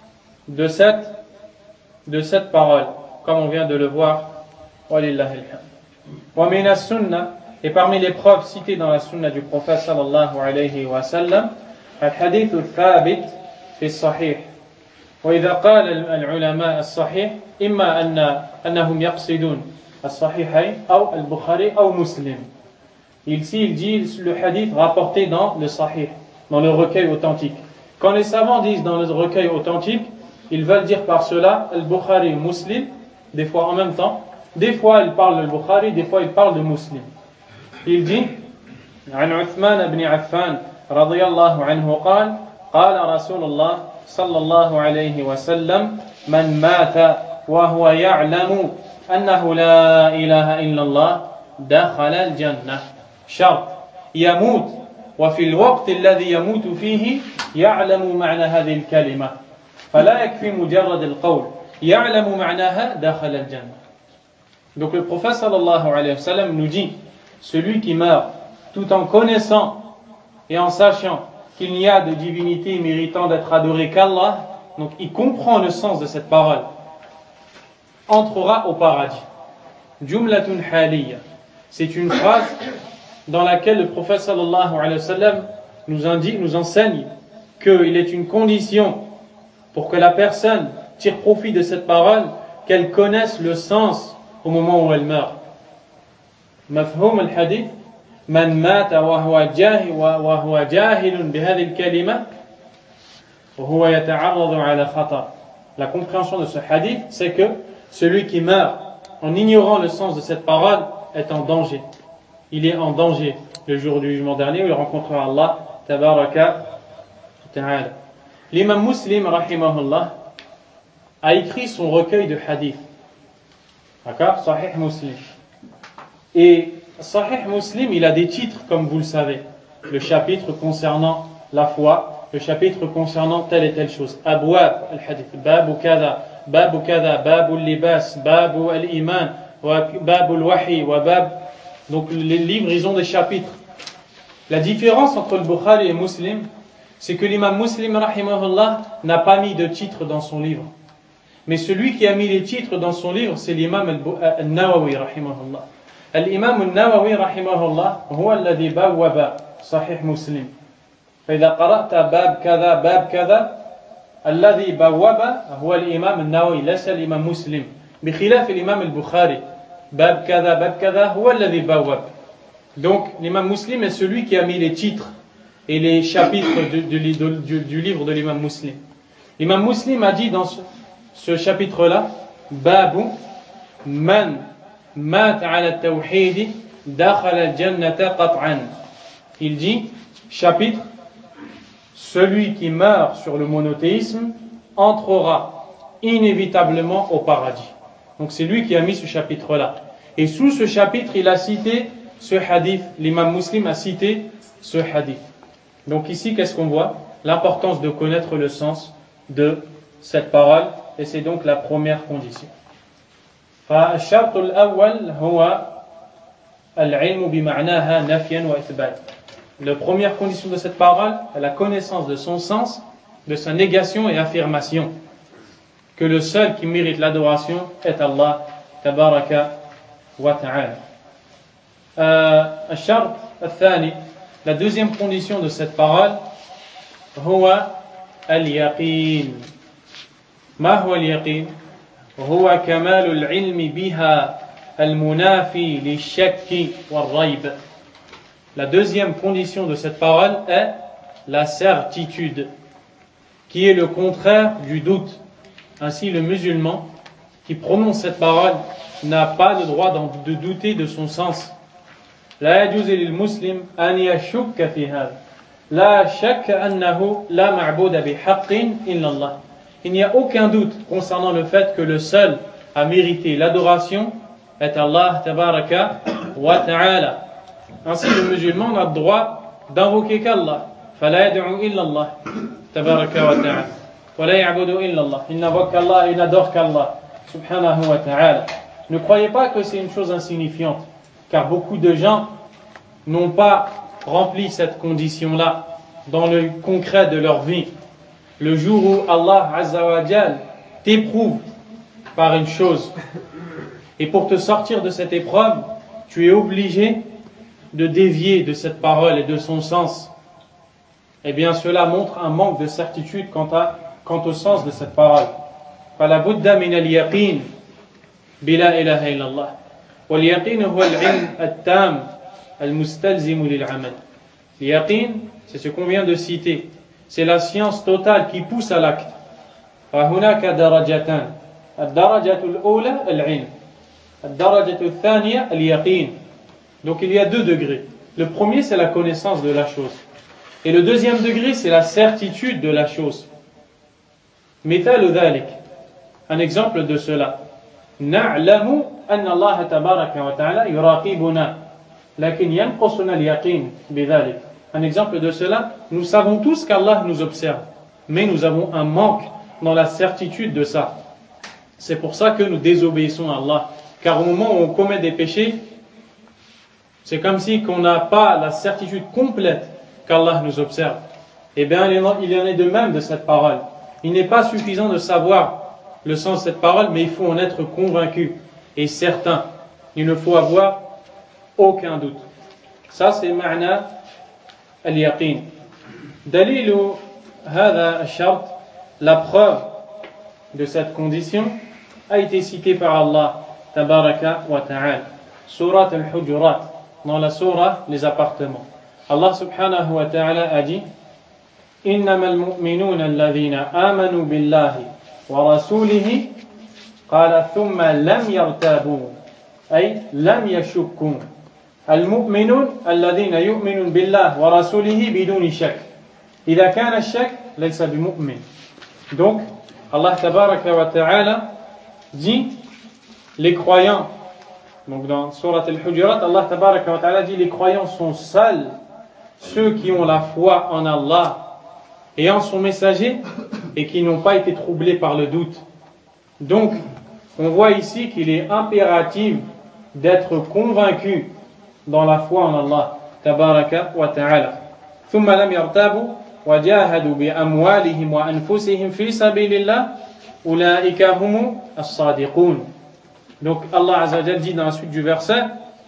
de cette, de cette parole, comme on vient de le voir. Walillahi alhamd. Wa min as-sunnah, et parmi les preuves citées dans la sunna du prophète sallallahu alayhi wa sallam, الحديث الثابت في الصحيح. وإذا قال العلماء الصحيح إما أن أنهم يقصدون الصحيحين أو البخاري أو مسلم. Ici, il dit le hadith rapporté dans le sahih, dans le recueil authentique. Quand les savants disent dans le recueil authentique, ils veulent dire par cela al-Bukhari ou Muslim, des fois en même temps. Des fois, ils parlent de Bukhari, des fois, ils parlent de Muslim. Il dit عن عثمان بن عفان رضي الله عنه قال قال رسول الله صلى الله عليه وسلم من مات وهو يعلم أنه لا إله إلا الله دخل الجنة شرط يموت وفي الوقت الذي يموت فيه يعلم معنى هذه الكلمة فلا يكفي مجرد القول يعلم معناها دخل الجنة. Donc le prophète sallallahu alayhi wa sallam nous dit, celui qui meurt tout en connaissant et en sachant qu'il n'y a de divinité méritant d'être adoré qu'Allah, donc il comprend le sens de cette parole, entrera au paradis. Jumlatun haliyya, c'est une phrase dans laquelle le prophète sallallahu alayhi wa sallam nous indique, nous enseigne qu'il est une condition pour que la personne tire profit de cette parole, qu'elle connaisse le sens au moment où elle meurt. Mafhum al-hadith, man mata wa huwa jahil wa huwa jahilun bi hadhihi al-kalima wa huwa yata'arradu ala khatar. La compréhension de ce hadith, c'est que celui qui meurt en ignorant le sens de cette parole est en danger. Il est en danger le jour du jugement dernier où il rencontrera Allah tabaraka ta'ala. L'imam Muslim rahimahullah a écrit son recueil de hadith. D'accord? Sahih Muslim. Et Sahih Muslim, il a des titres comme vous le savez. Le chapitre concernant la foi, le chapitre concernant telle et telle chose. Abwab al-hadith, babu kada, babu kada, babu al-libas, babu al-iman, babu al-wahi, wa bab. Donc les livres, ils ont des chapitres. La différence entre le Bukhari et Muslim, c'est que l'imam Muslim rahimahullah n'a pas mis de titre dans son livre. Mais celui qui a mis les titres dans son livre, c'est l'imam al-Nawawi rahimahullah. L'imam al-Nawawi rahimahullah هو الذي بوب صحيح مسلم. فإذا قرأت باب كذا باب كذا الذي بوب هو الإمام النووي ليس الإمام مسلم بخلاف الإمام البخاري باب كذا باب كذا هو الذي بوب. Donc l'imam Muslim est celui qui a mis les titres et les chapitres du, du, du, du livre de l'imam Muslim. L'imam Muslim a dit dans ce, ce chapitre-là, Babu man mat ala tawhid dakhala al-jannata qat'an. Il dit, chapitre, celui qui meurt sur le monothéisme entrera inévitablement au paradis. Donc c'est lui qui a mis ce chapitre-là. Et sous ce chapitre, il a cité ce hadith, l'imam Muslim a cité ce hadith. Donc ici, qu'est-ce qu'on voit? L'importance de connaître le sens de cette parole, et c'est donc la première condition. فالشرط الأول هو العلم بمعناها نفيا وإثبات. La première condition de cette parole est la connaissance de son sens, de sa négation et affirmation, que le seul qui mérite l'adoration est Allah tabaraka wa ta'ala. الشرط الثاني, la deuxième condition de cette parole, هو اليقين. ما هو اليقين؟ هو كمال العلم بها المنافي للشك والريب. La deuxième condition de cette parole est la certitude, qui est le contraire du doute. Ainsi, le musulman qui prononce cette parole n'a pas le droit de douter de son sens. لا يجوز للمسلم أن يشك في هذا. لا شك أنه لا معبود بحق إلا الله. Il n'y a aucun doute concernant le fait que le seul à mériter l'adoration est Allah tabaraka wa ta'ala. Ainsi, le musulman n'a le droit d'invoquer qu'Allah. فلا يدعو إلا الله تبارك وتعالى ولا يعبد إلا الله. Il n'invoque qu'Allah et il n'adore qu'Allah subhanahu wa ta'ala. Ne croyez pas que c'est une chose insignifiante, car beaucoup de gens n'ont pas rempli cette condition-là dans le concret de leur vie. Le jour où Allah Azza wa Jal t'éprouve par une chose, et pour te sortir de cette épreuve, tu es obligé de dévier de cette parole et de son sens, eh bien cela montre un manque de certitude quant, à, quant au sens de cette parole. فَلَا بُدَّ مِنَ الْيَقِينِ بِلَا إِلَهَ إِلَّا اللَّهِ وَالْيَقِينُ هُوَ الْعِلْمُ التَّامُ الْمُسْتَلْزِمُ لِلْعَمَلِ. L'yaqin, c'est ce qu'on vient de citer. C'est la science totale qui pousse à l'acte. فهناك درجتان. الدرجة الأولى العلم. الدرجة الثانية اليقين. Donc il y a deux degrés. Le premier, c'est la connaissance de la chose. Et le deuxième degré, c'est la certitude de la chose. مثال ذلك. Un exemple de cela. نعلم أن الله تبارك وتعالى يراقبنا لكن ينقصنا اليقين بذلك. Un exemple de cela, nous savons tous qu'Allah nous observe, mais nous avons un manque dans la certitude de ça. C'est pour ça que nous désobéissons à Allah. Car au moment où on commet des péchés, c'est comme si qu'on n'a pas la certitude complète qu'Allah nous observe. Eh bien, il y en est de même de cette parole. Il n'est pas suffisant de savoir le sens de cette parole, mais il faut en être convaincu et certain. Il ne faut avoir aucun doute. Ça, c'est ma'na al-yaqin. Dalilu hada al-shart, la preuve de cette condition a été citée par Allah tabaraka wa ta'ala. Surat al-Hujurat, dans la surah les appartements. Allah subhanahu wa ta'ala a dit إنما المؤمنون الذين آمنوا بالله ورسوله قال ثم لم يرتابوا أي لم يشكوا المؤمنون الذين يؤمنون بالله ورسوله بدون شك إذا كان الشك ليس بمؤمن. Donc Allah tabaraka wa ta'ala dit les croyants, donc dans Surat al-Hujurat, Allah tabaraka wa ta'ala dit les croyants sont seuls ceux qui ont la foi en Allah et en son messager et qui n'ont pas été troublés par le doute. Donc on voit ici qu'il est impératif d'être convaincu dans la foi en Allah tabaraka wa ta'ala. ثم لم يرتابوا وجاهدوا بأموالهم وأنفسهم في سبيل الله أولئك هم الصادقون. Donc Allah Azza wa Jalla dit dans la suite du verset,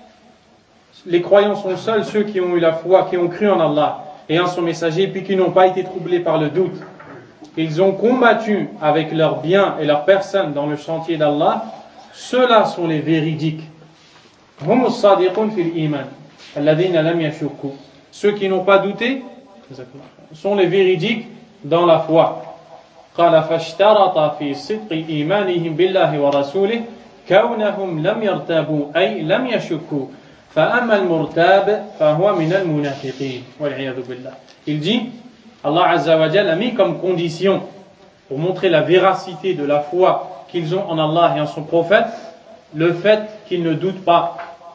les croyants sont seuls ceux qui ont eu la foi, qui ont cru en Allah et en son messager, puis qui n'ont pas été troublés par le doute. Ils ont combattu avec leurs biens et leurs personnes dans le chantier d'Allah. Ceux-là sont les véridiques. Hum as-sadiqun fil iman, alladhina lam yashukku. Ceux qui n'ont pas douté sont les véridiques dans la foi. قال فاشترط في صدق إيمانهم بالله ورسوله كونهم لم يرتابوا أي لم يشكوا فأما المرتاب فهو من المنافقين والعياذ بالله. Il dit, Allah Azza wa Jalla a mis comme condition pour montrer la véracité de la foi qu'ils ont en Allah et en son prophète, le fait qu'ils ne doutent pas.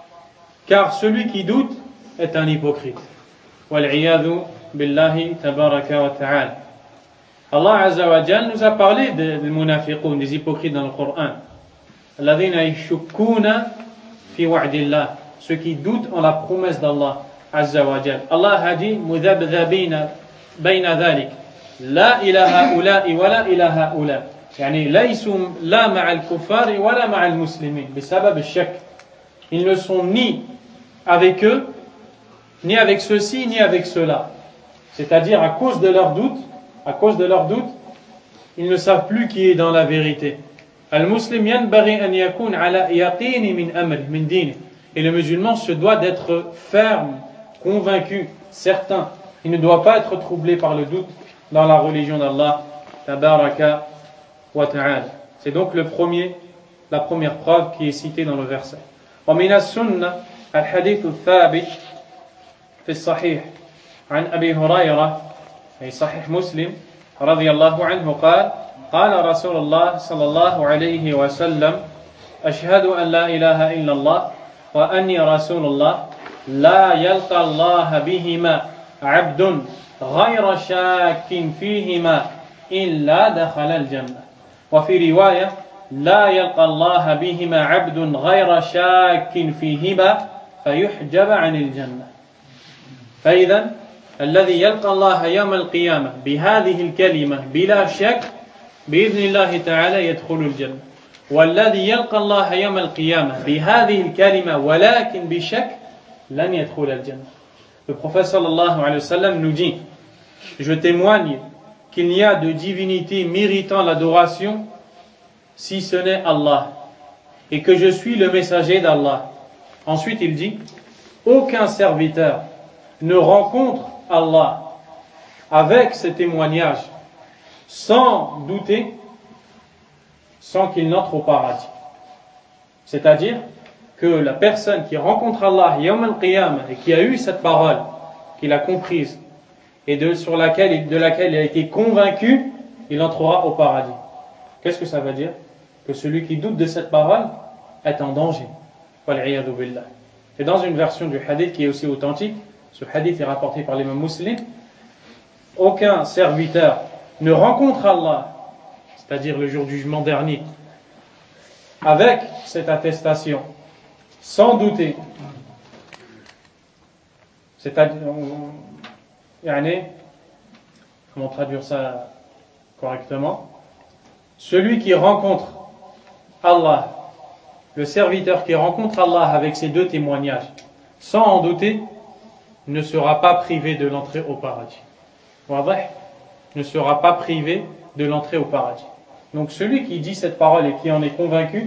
Car celui qui doute est un hypocrite. Wal'iyadu billahi tabaraka wa ta'ala. Allah Azza wa Jalla nous a parlé des munafiqun, des hypocrites dans le Coran. Alladhina yashukkuna fi wa'dillah. Ceux qui doutent en la promesse d'Allah Azza wa Jalla. Allah a dit mudhabdhabina bayna dhalik. La ilaha ula wa la ilaha ula. يعني ليسوا لا مع الكفار ولا مع المسلمين بسبب الشك. Ils ne sont ni avec eux, ni avec ceux-ci, ni avec ceux-là. C'est-à-dire à cause de leur doute, à cause de leur doute, ils ne savent plus qui est dans la vérité. Al-Muslim yanbaghi an yakun ala yaqini min amri min dini. Et le musulman se doit d'être ferme, convaincu, certain. Il ne doit pas être troublé par le doute dans la religion d'Allah tabaraka wa ta'ala. C'est donc le premier, la première preuve qui est citée dans le verset. ومن السنة الحديث الثابت في الصحيح عن أبي هريرة في صحيح مسلم رضي الله عنه قال قال رسول الله صلى الله عليه وسلم أشهد أن لا إله إلا الله وأني رسول الله لا يلقى الله بهما عبد غير شاك فيهما إلا دخل الجنة وفي رواية لا يلقى الله بهما عبد غير شاك فيهما فيحجب عن الجنة. فإذا الذي يلقى الله يوم القيامة بهذه الكلمة بلا شك بإذن الله تعالى يدخل الجنة. والذي يلقى الله يوم القيامة بهذه الكلمة ولكن بشك لن يدخل الجنة. Le prophète sallallahu alayhi wa sallam nous dit, je témoigne qu'il n'y a de divinité méritant l'adoration si ce n'est Allah, et que je suis le messager d'Allah. Ensuite il dit, aucun serviteur ne rencontre Allah avec ce témoignage sans douter, sans qu'il n'entre au paradis. C'est-à-dire que la personne qui rencontre Allah Yawm al-Qiyamah et qui a eu cette parole, qu'il a comprise et de, sur laquelle, de laquelle il a été convaincu, il entrera au paradis. Qu'est-ce que ça veut dire? Que celui qui doute de cette parole est en danger. Et dans une version du hadith qui est aussi authentique, ce hadith est rapporté par l'imam Muslim, aucun serviteur ne rencontre Allah, c'est-à-dire le jour du jugement dernier, avec cette attestation, sans douter, c'est-à-dire, comment traduire ça correctement, celui qui rencontre Allah, le serviteur qui rencontre Allah avec ces deux témoignages, sans en douter, ne sera pas privé de l'entrée au paradis. Ne sera pas privé de l'entrée au paradis. Donc celui qui dit cette parole et qui en est convaincu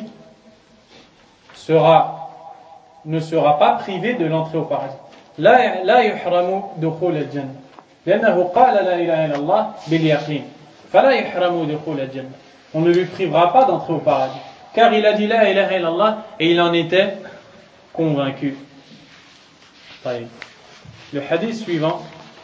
sera, ne sera pas privé de l'entrée au paradis. لا لا يحرم دخول الجنة لأنه قال لا إله إلا الله باليقين فلا يحرم دخول الجنة. On ne lui privera pas d'entrer au paradis car il a dit la ilaha illallah et il en était convaincu. طيب. Le hadith suivant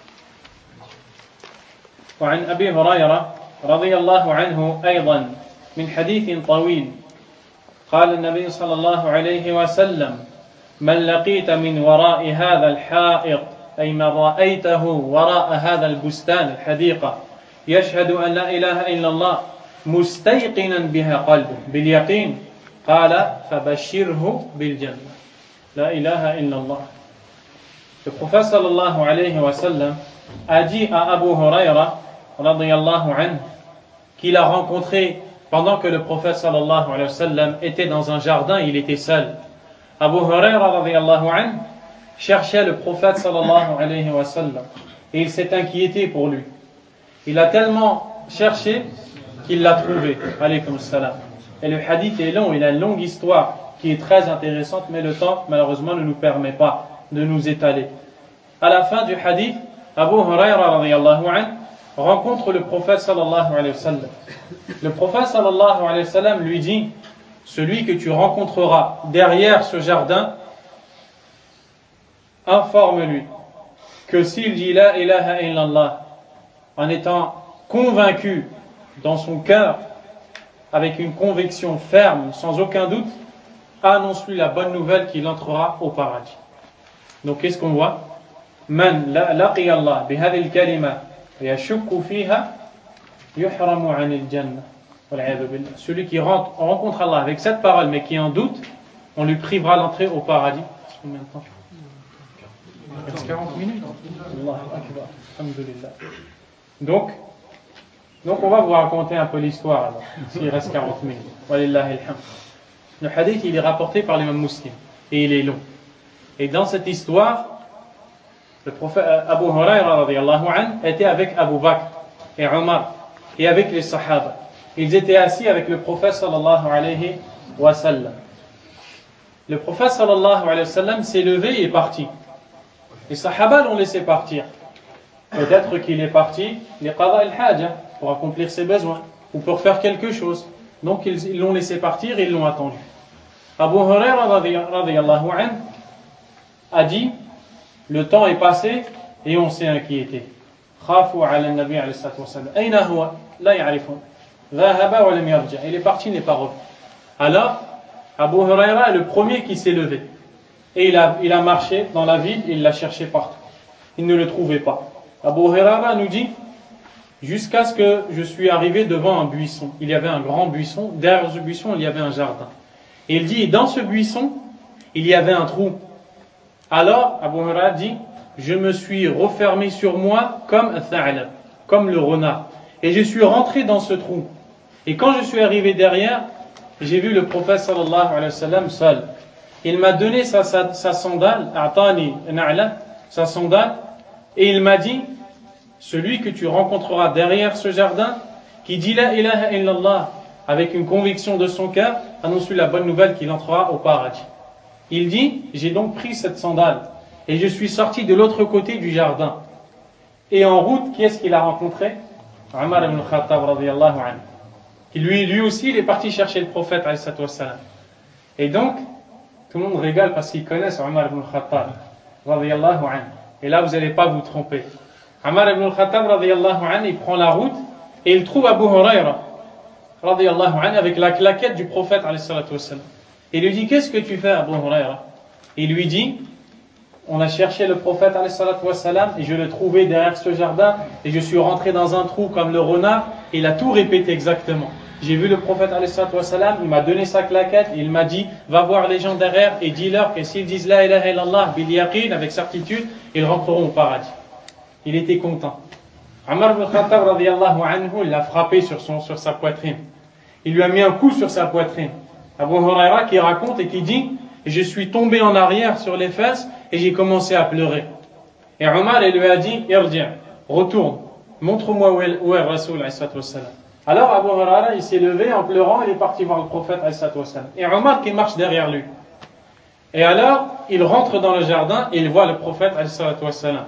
وعن أبي هريرة رضي الله عنه أيضا من حديث طويل قال النبي صلى الله عليه وسلم من لقيت من وراء هذا الحائط أي من رأيته وراء هذا البستان الحديقة يشهد أن لا إله إلا الله مستيقنا بها قلبه باليقين قال فبشره بالجنة لا إله إلا الله. Le prophète sallallahu alayhi wa sallam a dit à Abu Huraira radiyallahu anhu qu'il a rencontré pendant que le prophète sallallahu alayhi wa sallam était dans un jardin, il était seul. Abu Huraira radiyallahu anhu cherchait le prophète sallallahu alayhi wa sallam et il s'est inquiété pour lui. Il a tellement cherché qu'il l'a trouvé. Alaykum salam. Et le hadith est long, il a une longue histoire qui est très intéressante, mais le temps malheureusement ne nous permet pas de nous étaler. À la fin du hadith, Abu Huraira radiyallahu anhu rencontre le prophète sallallahu alayhi wa sallam. Le prophète sallallahu alayhi wa sallam lui dit: celui que tu rencontreras derrière ce jardin, informe-lui que s'il dit la ilaha illallah en étant convaincu dans son cœur, avec une conviction ferme, sans aucun doute, annonce-lui la bonne nouvelle qu'il entrera au paradis. Donc qu'est-ce qu'on voit? Man laqiya Allah bihadhihi al-kalima yashukku fiha yuhramu 'anil jannah. Celui qui rentre, on rencontre Allah avec cette parole mais qui en doute, on lui privera l'entrée au paradis. Combien de temps? quarante minutes. Allahu Akbar. Alhamdulillah. Donc, donc on va vous raconter un peu l'histoire alors, s'il reste quarante minutes. Walillahi alhamd. Le hadith il est rapporté par l'imam Muslim et il est long. Et dans cette histoire, le prophète Abu Huraira radiyallahu anhu était avec Abu Bakr et Omar et avec les Sahaba. Ils étaient assis avec le prophète sallallahu alayhi wa sallam. Le prophète sallallahu alayhi wa sallam s'est levé et est parti. Les Sahaba l'ont laissé partir. Peut-être qu'il est parti li qada al-haja, pour accomplir ses besoins ou pour faire quelque chose. Donc ils l'ont laissé partir et ils l'ont attendu. Abu Huraira radiyallahu anhu a dit: le temps est passé et on s'est inquiété. Khafu ala nabi alayhi salatu wa sallam. Ayna huwa? La ya'rifun. Dhahaba wa lam yarja. Il est parti, n'est pas revenu. Alors, Abu Huraira est le premier qui s'est levé. Et il a, il a marché dans la ville, il l'a cherché partout. Il ne le trouvait pas. Abu Huraira nous dit: jusqu'à ce que je suis arrivé devant un buisson. Il y avait un grand buisson. Derrière ce buisson, il y avait un jardin. Et il dit: dans ce buisson, il y avait un trou. Alors, Abu Huraira dit: je me suis refermé sur moi comme al-tha'lab, comme le renard. Et je suis rentré dans ce trou. Et quand je suis arrivé derrière, j'ai vu le prophète sallallahu alayhi wa sallam seul. Il m'a donné sa, sa, sa sandale, a'tani na'la, sa sandale, et il m'a dit: celui que tu rencontreras derrière ce jardin, qui dit la ilaha illallah avec une conviction de son cœur, annonce-lui la bonne nouvelle qu'il entrera au paradis. Il dit: j'ai donc pris cette sandale et je suis sorti de l'autre côté du jardin. Et en route, qui est-ce qu'il a rencontré? Omar ibn Khattab radiyallahu anhu. Et lui, lui aussi, il est parti chercher le prophète alayhi salatu wassalam. Et donc, tout le monde rigole parce qu'ils connaissent Omar ibn Khattab radiyallahu anhu. Et là, vous n'allez pas vous tromper. Omar ibn Khattab radiyallahu anhu, il prend la route et il trouve Abu Huraira radiyallahu anhu avec la claquette du prophète alayhi salatu wassalam. Et il lui dit: qu'est-ce que tu fais, Abu Huraira? Il lui dit: on a cherché le prophète alayhi salatu wassalam, et je l'ai trouvé derrière ce jardin, et je suis rentré dans un trou comme le renard, et il a tout répété exactement. J'ai vu le prophète alayhi salatu wassalam, il m'a donné sa claquette, et il m'a dit, va voir les gens derrière, et dis-leur que s'ils disent la ilaha illallah bil yaqin, avec certitude, ils rentreront au paradis. Il était content. Omar ibn Khattab radiyallahu anhu, il l'a frappé sur, son, sur sa poitrine. Il lui a mis un coup sur sa poitrine. Abu Huraira qui raconte et qui dit, je suis tombé en arrière sur les fesses et j'ai commencé à pleurer. Et Omar il lui a dit, irji', retourne, montre-moi où est, où est le Rasoul alayhi salatu wassalam. Alors Abu Huraira il s'est levé en pleurant, il est parti voir le prophète alayhi salatu wassalam. Et Omar qui marche derrière lui. Et alors il rentre dans le jardin et il voit le prophète alayhi salatu wassalam.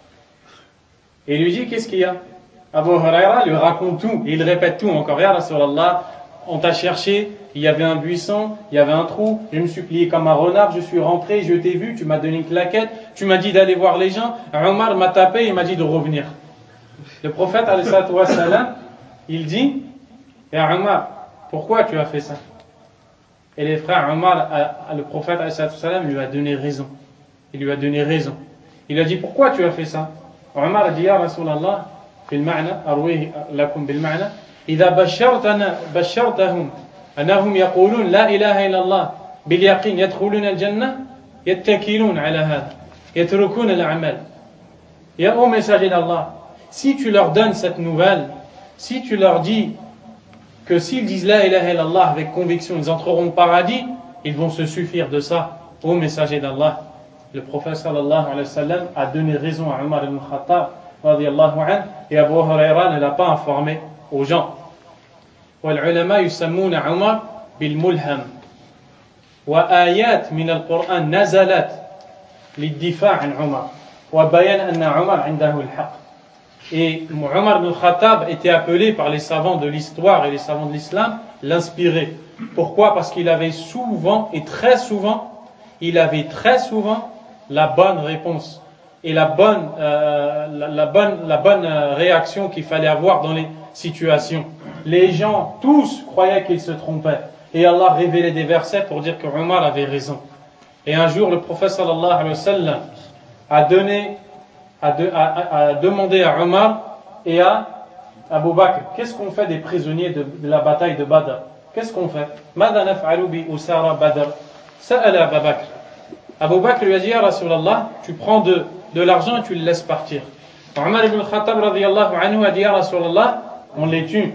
Et il lui dit, qu'est-ce qu'il y a? Abu Huraira lui raconte tout, et il répète tout encore. Ya Rasulallah, on t'a cherché, il y avait un buisson, il y avait un trou, je me suis plié comme un renard, je suis rentré, je t'ai vu, tu m'as donné une claquette, tu m'as dit d'aller voir les gens, Omar m'a tapé, il m'a dit de revenir. Le prophète, alayhi salatu wassalam, il dit, Ya Omar, pourquoi tu as fait ça? Et les frères, Omar, le prophète, alayhi salatu wassalam, lui a donné raison. Il lui a donné raison. Il a dit, pourquoi tu as fait ça? عمر dit يا رسول الله في المعنى أرويه لكم بالمعنى إذا بشرتنا بشرتهم أنهم يقولون لا إله إلا الله باليقين يدخلون الجنة يتكلون على هذا يتركون الأعمال يا ô messager d'Allah, si tu leur donnes cette nouvelle, si tu leur dis que s'ils disent la ilaha illallah avec conviction ils entreront au paradis, ils vont se suffire de ça, ô messager d'Allah. Le prophète sallallahu alayhi wa sallam a donné raison à Omar ibn Khattab radiyallahu anhu, et Abu Huraira ne l'a pas informé aux gens. والعلماء يسمون عمر بالملهم وآيات من القرآن نزلت للدفاع عن عمر وبيان أن عمر عنده الحق. Et Omar ibn Khattab était appelé par les savants de l'histoire et les savants de l'islam l'inspiré. Pourquoi? Parce qu'il avait souvent et très souvent il avait très souvent la bonne réponse et la bonne, euh, la, la bonne, la bonne réaction qu'il fallait avoir dans les situations. Les gens, tous, croyaient qu'ils se trompaient. Et Allah révélait des versets pour dire que Omar avait raison. Et un jour, le prophète sallallahu alayhi wa sallam a donné, a, de, a, a demandé à Omar et à Abu Bakr, qu'est-ce qu'on fait des prisonniers de, de la bataille de Badr? Qu'est-ce qu'on fait? Mada naf'alu bi usara Badr? Sa'ala Abu Bakr. Abu Bakr lui a dit, Ya Rasulallah, tu prends de, de l'argent et tu le laisses partir. Omar ibn Khattab radiyallahu anhu a dit, Ya Rasulallah, on les tue.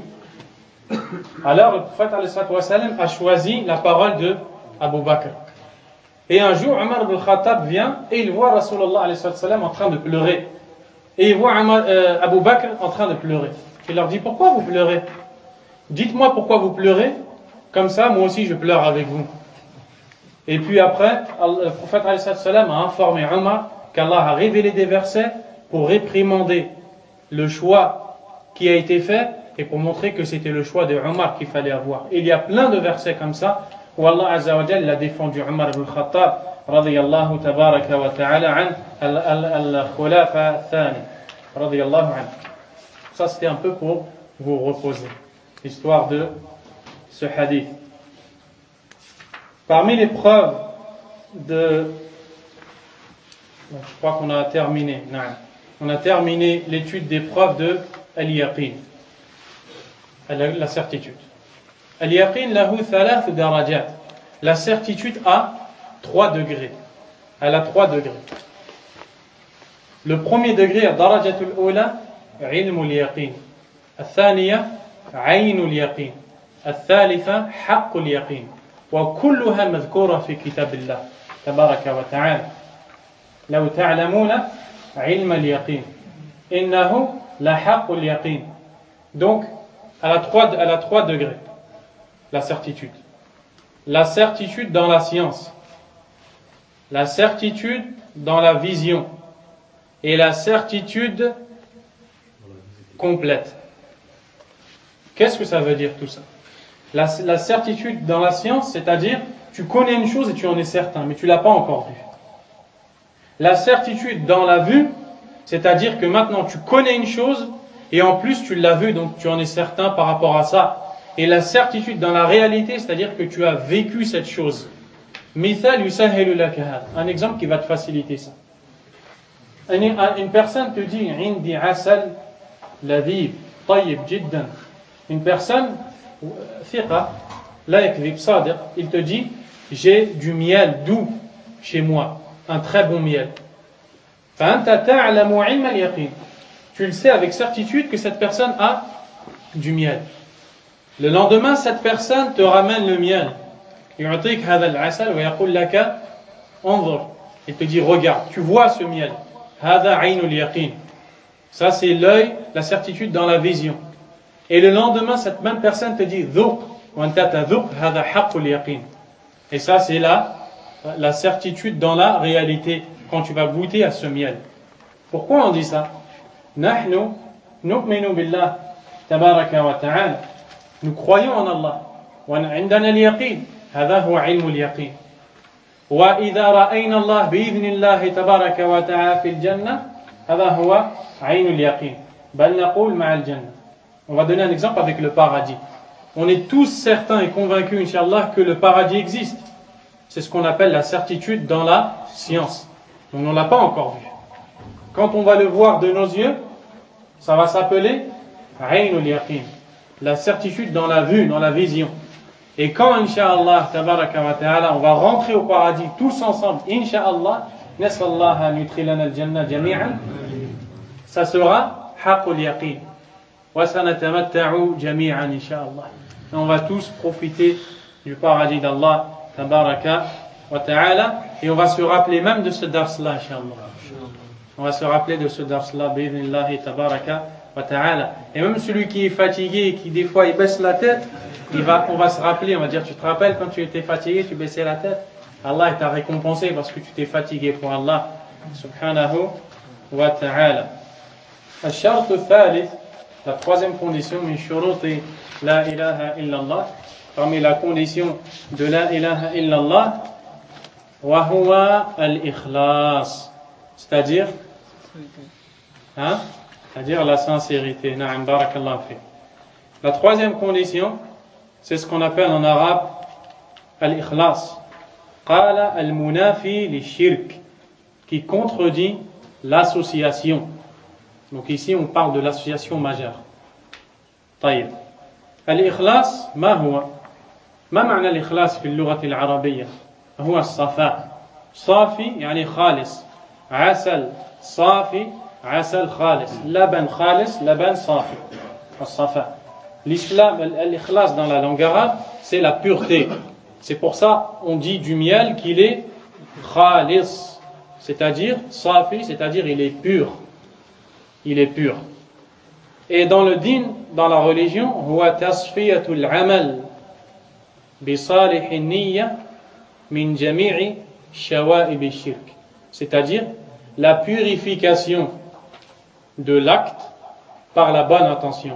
Alors le prophète alayhi salatu wassalam a choisi la parole de Abu Bakr. Et un jour, Omar ibn Khattab vient et il voit Rasulallah alayhi salatu wassalam en train de pleurer. Et il voit Omar, euh, Abu Bakr en train de pleurer. Il leur dit, pourquoi vous pleurez? Dites-moi pourquoi vous pleurez, comme ça moi aussi je pleure avec vous. Et puis après, le prophète alayhi salatu wassalam a informé Omar qu'Allah a révélé des versets pour réprimander le choix qui a été fait et pour montrer que c'était le choix de Omar qu'il fallait avoir. Et il y a plein de versets comme ça où Allah Azza wa Jalla a défendu Omar ibn Khattab radiyallahu tabaraka wa ta'ala an al-khulafa thani radiyallahu an. Ça c'était un peu pour vous reposer l'histoire de ce hadith. Parmi les preuves de... Je crois qu'on a terminé. Non. On a terminé l'étude des preuves de al-yaqin, la certitude. Al-yaqin lahu thalath darajat. La certitude a trois degrés. Elle a trois degrés. Le premier degré, darajatul ula, ilmu al-yaqin. الثانية عين اليقين. الثالثة حق اليقين. وكلها مذكورة في كتاب الله تبارك وتعالى. لو تعلمون علم اليقين إنه لحق اليقين. Donc, elle a trois, elle a trois degrés, la certitude. La certitude dans la science, la certitude dans la vision et la certitude complète. Qu'est-ce que ça veut dire tout ça? La, la certitude dans la science, c'est-à-dire tu connais une chose et tu en es certain, mais tu ne l'as pas encore vue. La certitude dans la vue, c'est-à-dire que maintenant tu connais une chose et en plus tu l'as vue, donc tu en es certain par rapport à ça. Et la certitude dans la réalité, c'est-à-dire que tu as vécu cette chose. Mithal yusahhilu laka hada. Un exemple qui va te faciliter ça. Une personne te dit عندي عسل لذيذ طيب جدا. Une personne ثقة لا يكذب صادق, il te dit j'ai du miel doux chez moi, un très bon miel. فأنت تعلم علم اليقين. Tu le sais avec certitude que cette personne a du miel. Le lendemain, cette personne te ramène le miel. يعطيك هذا العسل ويقول لك انظر. Il te dit regarde, tu vois ce miel. هذا عين اليقين. Ça c'est l'œil, la certitude dans la vision. Et le lendemain, cette même personne te dit ذوق وأنت تذوق هذا حق اليقين. Et ça c'est la, la certitude dans la réalité quand tu vas goûter à ce miel. Pourquoi on dit ça? نحن نؤمن بالله تبارك وتعالى. Nous croyons en Allah. وعندنا اليقين. هذا هو علم اليقين. وإذا رأينا الله بإذن الله تبارك وتعالى في الجنة هذا هو عين اليقين. بل نقول مع الجنة. On va donner un exemple avec le paradis. On est tous certains et convaincus, Inch'Allah, que le paradis existe. C'est ce qu'on appelle la certitude dans la science. On ne l'a pas encore vu. Quand on va le voir de nos yeux, ça va s'appeler Aynul Yaqin, la certitude dans la vue, dans la vision. Et quand, Inch'Allah, tabaraka wa ta'ala, on va rentrer au paradis tous ensemble, Inch'Allah, Nas'Allah nutrilana al-jannah jami'an, ça sera Haqqul Yaqin. Wa sanatamatta'u jami'an, Inch'Allah. Et on va tous profiter du paradis d'Allah, tabaraka wa ta'ala, et on va se rappeler même de ce dars-là, Inch'Allah. On va se rappeler de ce dars-là, bi'idhnillahi tabaraka wa ta'ala. Et même celui qui est fatigué et qui des fois il baisse la tête, il va, on va se rappeler, on va dire, tu te rappelles quand tu étais fatigué, tu baissais la tête? Allah t'a récompensé parce que tu t'es fatigué pour Allah, subhanahu wa ta'ala. الشرط الثالث, la troisième condition, min shuruti la ilaha illallah, parmi la condition de la ilaha illallah, wa huwa al-ikhlas, c'est-à-dire, hein, c'est-à-dire la sincérité. Na'am, barakallahu fi. La troisième condition, c'est ce qu'on appelle en arabe al-ikhlas. Qala al-munafi li-shirk, qui contredit l'association. Donc ici, on parle de l'association majeure. طيب. الإخلاص ما هو؟ ما معنى الإخلاص في اللغة العربية؟ هو الصفاء. صافي يعني خالص. عسل صافي عسل خالص. لبن خالص لبن صافي. الصفاء. L'islam, l'ikhlas dans la langue arabe, c'est la pureté. C'est pour ça on dit du miel qu'il est khalis, c'est-à-dire safi, c'est-à-dire il est pur. Il est pur. Et dans le din, dans la religion, huwa tasfiyatul amal bi salih niyya min jami'i shawa'ib ash-shirk. C'est-à-dire la purification de l'acte par la bonne intention.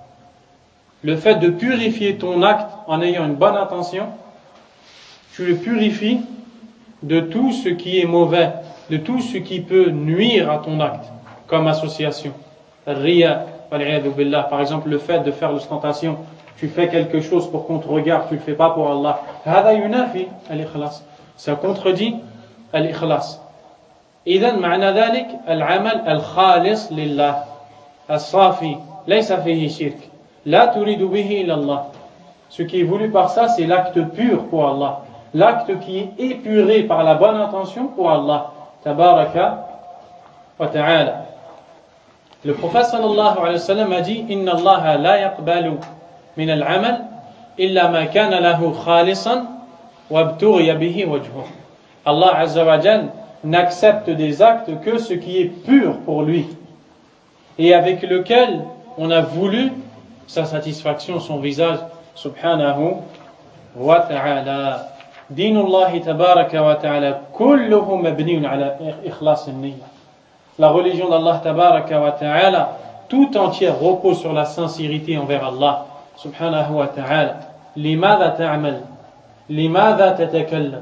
Le fait de purifier ton acte en ayant une bonne intention, tu le purifies de tout ce qui est mauvais, de tout ce qui peut nuire à ton acte, comme association. Riya, par exemple, le fait de faire l'ostentation, tu fais quelque chose pour qu'on te regarde, tu ne le fais pas pour Allah. Hada yunafi al-ikhlas. Ça contredit al-ikhlas. إذن معنى ذلك العمل الخالص لله الصافي ليس فيه شرك لا تريد به إلى الله. Ce qui est voulu par ça, c'est l'acte pur pour Allah, l'acte qui est épuré par la bonne intention pour Allah tabaraka wa ta'ala. Le prophète sallallahu alayhi wa sallam a dit inna Allah la yaqbalu min al-amal illa ma kana lahu khalisan wa abtughiya bihi wajhuh. Allah azza wa jalla n'accepte des actes que ce qui est pur pour lui et avec lequel on a voulu sa satisfaction, son visage, subhanahu wa ta'ala. Dinullahi tabaraka wa ta'ala kulluhu mabniun ala ikhlas an-niyya. La religion d'Allah tabaraka wa ta'ala tout entière repose sur la sincérité envers Allah subhanahu wa ta'ala. Limadha ta'mal? Limadha tatakallam?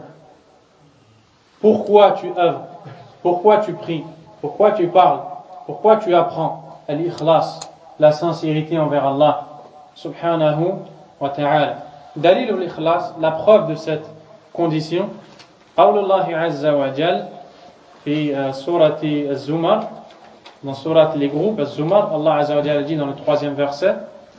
Pourquoi tu œuvres? Pourquoi tu pries? Pourquoi tu parles? Pourquoi tu apprends? Al-ikhlas, la sincérité envers Allah subhanahu wa ta'ala. Dalil al-ikhlas, la preuve de cette condition, qawlullahi azza wa jal في سورة الزمر, dans سورة les groupes الزمر, Allah Azza wa Jalla dit dans le troisième verset,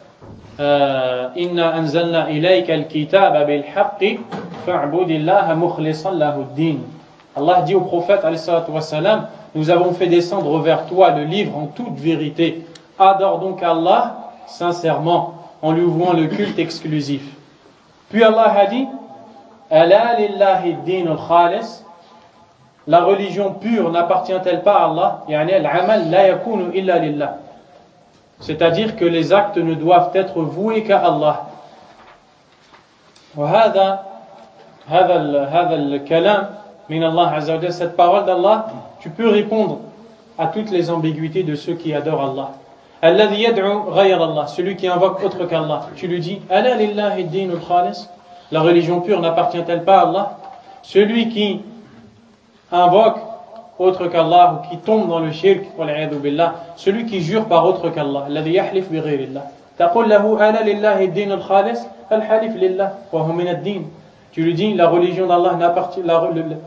إنا أنزلنا إليك الكتاب بالحق فاعبد الله مخلصا له الدين. Allah dit au prophète alayhi salatu wa salam, nous avons fait descendre vers toi le livre en toute vérité. Adore donc Allah sincèrement en lui vouant le culte exclusif. Puis Allah a dit, Ala lillahi ad-din al-khalis. La religion pure n'appartient-elle pas à Allah? Yani al-amal la yakunu illa lillah. C'est-à-dire que les actes ne doivent être voués qu'à Allah. وهذا هذا هذا الكلام من الله عز وجل, cette parole d'Allah, tu peux répondre à toutes les ambiguïtés de ceux qui adorent Allah. الذي يدعو غير الله, celui qui invoque autre qu'Allah, tu lui dis ألا لله الدين الخالص, la religion pure n'appartient-elle pas à Allah? Celui qui invoque autre qu'Allah ou qui tombe dans le shirk, billah, celui qui jure par autre qu'Allah, الذي يحلف بغير الله, تقول له ألا لله الدين الخالص الحلف لله وهو من الدين. Tu lui dis la religion d'Allah n'appartient, la,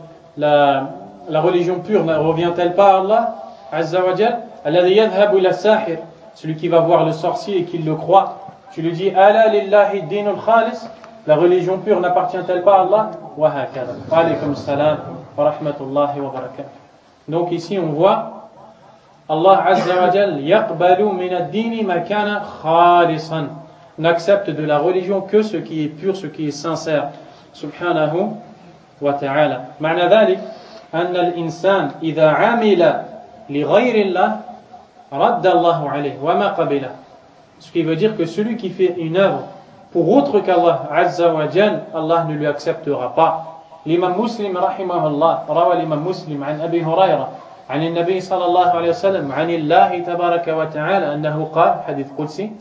la, la religion pure ne revient-elle pas à Allah Azza wa Jal? الذي يذهب إلى الساحر, celui qui va voir le sorcier et qui le croit, tu lui dis ألا لله الدين الخالص, la religion pure n'appartient-elle pas à Allah? وهكذا. وعليكم السلام ورحمة الله وبركاته. Donc ici on voit Allah Azza wa Jal yaqbalu min ad-din ma kana khalisan, n'accepte de la religion que ce qui est pur, ce qui est sincère. Subhanahu wa ta'ala. معنى ذلك أن الإنسان إذا عمل لغير الله رد الله عليه وما قبله. Ce qui veut dire que celui qui fait une œuvre pour autre qu'Allah Azza wa Jal, Allah ne lui acceptera pas. L'imam Muslim رحمه الله روى الإمام مسلم عن أبي هريرة عن النبي صلى الله عليه وسلم عن الله تبارك وتعالى أنه قال, حديث قدسي,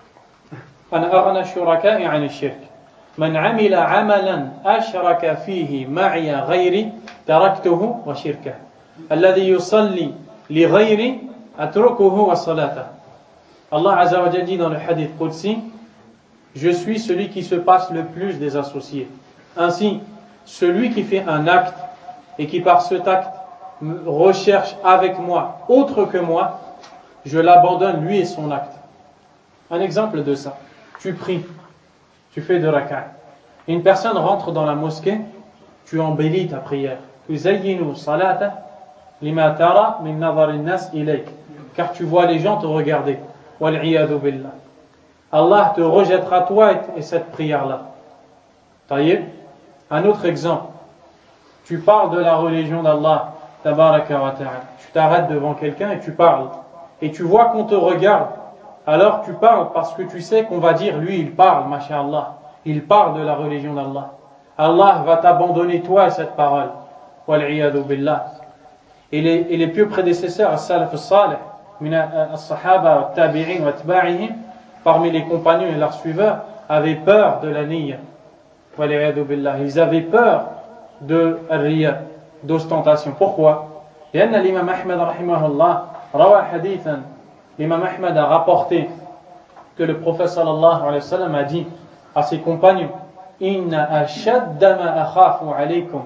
أنا أغنى الشركاء عن الشرك من عمل عملا أشرك فيه معي غيري تركته وشركه الذي يصلي لغيري أتركه وصلاته. Allah Azza wa Jalla dit dans le hadith Qudsi, je suis celui qui se passe le plus des associés. Ainsi, celui qui fait un acte et qui par cet acte recherche avec moi autre que moi, je l'abandonne lui et son acte. Un exemple de ça, tu pries, tu fais de raka'a. Une personne rentre dans la mosquée, tu embellis ta prière. Tuzayyinu salata lima tara min nazar an-nas ilayk, car tu vois les gens te regarder. Wal iyadu billah. Allah te rejettera toi et cette prière-là. Taïeb. Un autre exemple, tu parles de la religion d'Allah tabaraka wa ta'ala. Tu t'arrêtes devant quelqu'un et tu parles. Et tu vois qu'on te regarde. Alors tu parles parce que tu sais qu'on va dire, lui il parle, masha'Allah, il parle de la religion d'Allah. Allah va t'abandonner toi et cette parole. Wal'iyadu billah. Et les, et les pieux prédécesseurs, as-salaf as-salih, as-sahaba, at-tabi'in, wa atba'ihim, parmi les compagnons et leurs suiveurs, avaient peur de la niyya. Wal'iyadu billah. Ils avaient peur de riya, d'ostentation. Pourquoi? لأن l'imam Ahmed rahimahullah rawa hadithan. L'imam Ahmed a rapporté que le prophète sallallahu alayhi wa sallam a dit à ses compagnons, Inna ashadda ma akhafu alaykum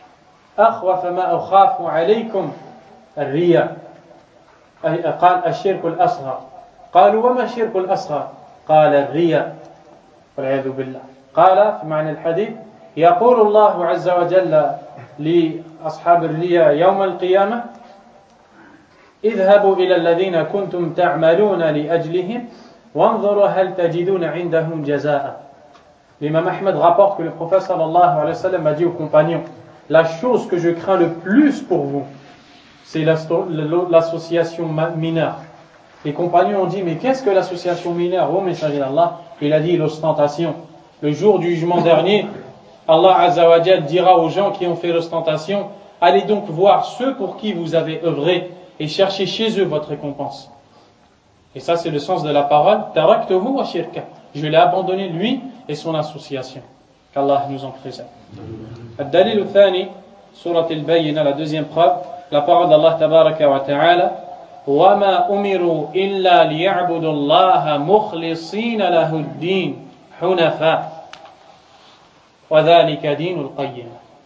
akhwafa ma akhafu alaykum الرياء. قال الشرك الأصغر. قالوا وما الشرك الأصغر؟ قال الرياء والعياذ بالله. قال في معنى الحديث يقول الله عز وجل لأصحاب الرياء يوم القيامة اذهبوا إلى الذين كنتم تعملون لأجلهم وانظروا هل تجدون عندهم جزاء. L'imam Ahmed rapporte que le prophète sallallahu alayhi wa sallam a dit aux compagnons, la chose que je crains le plus pour vous, c'est l'association mineure. Les compagnons ont dit, mais qu'est-ce que l'association mineure? Ô messager d'Allah, il a dit l'ostentation. Le jour du jugement dernier, Allah Azza wa Jal dira aux gens qui ont fait l'ostentation, allez donc voir ceux pour qui vous avez œuvré et cherchez chez eux votre récompense. Et ça c'est le sens de la parole, taraktuhu wa shirka. Je l'ai abandonné lui et son association. Qu'Allah nous en préserve. Ad-dalil al-thani, surat al-Bayyina, la deuxième preuve, la parole d'Allah tabaraka wa ta'ala, وَمَا أُمِرُوا إِلَّا لِيَعْبُدُوا اللَّهَ مُخْلِصِينَ لَهُ الدِّينَ حُنَفَاءَ وَذَلِكَ دِينُ الْقَيِّمَةِ.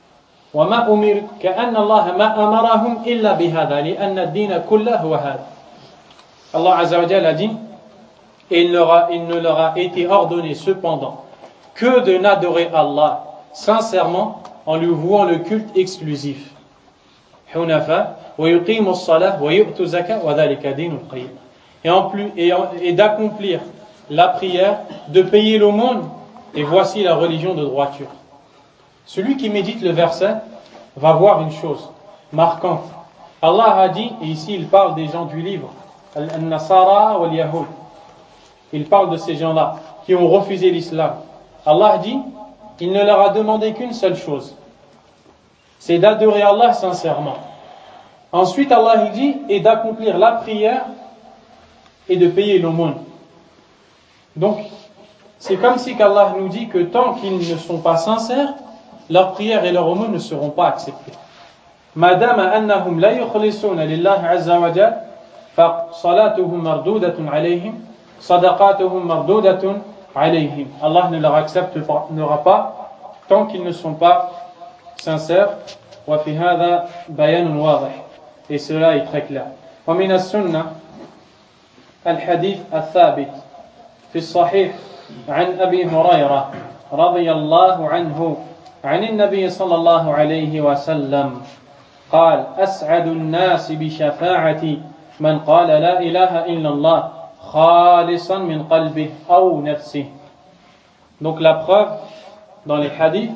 وما أمر كأن الله ما أمرهم إلا بهذا لأن الدين كله هو هذا. Allah Azza wa Jalla a dit, et il, leur a, il ne leur a été ordonné cependant que de n'adorer Allah sincèrement en lui vouant le culte exclusif. Hunafa wa yuqimu as-salah wa yu'tu zakat wa dhalika dinul qayyim. Et en plus et, et d'accomplir la prière, de payer l'aumône, et voici la religion de droiture. Celui qui médite le verset va voir une chose marquante. Allah a dit, et ici il parle des gens du livre, Al-Nasara wal-Yahoud. Il parle de ces gens-là qui ont refusé l'islam. Allah dit, il ne leur a demandé qu'une seule chose, c'est d'adorer Allah sincèrement. Ensuite Allah il dit, et d'accomplir la prière et de payer l'aumône. Donc, c'est comme si qu'Allah nous dit que tant qu'ils ne sont pas sincères, leurs prières et leurs aumônes ne seront pas acceptées. Madama annahum la yukhlisuna lillahi azza wa jalla, fa salatuhum mardudatun alayhim, sadaqatuhum mardudatun alayhim. Allah ne leur acceptera pas tant qu'ils ne sont pas sincères. Wa fi hadha bayanun wadih. Et cela est très clair. Wa min as-sunnah al-hadith al-thabit في الصحيح عن أبي هريرة رضي الله عنه عن النبي صلى الله عليه وسلم قال أسعد الناس بشفاعتي من قال لا إله إلا الله خالصا من قلبه أو نفسه. Donc la preuve dans les hadiths,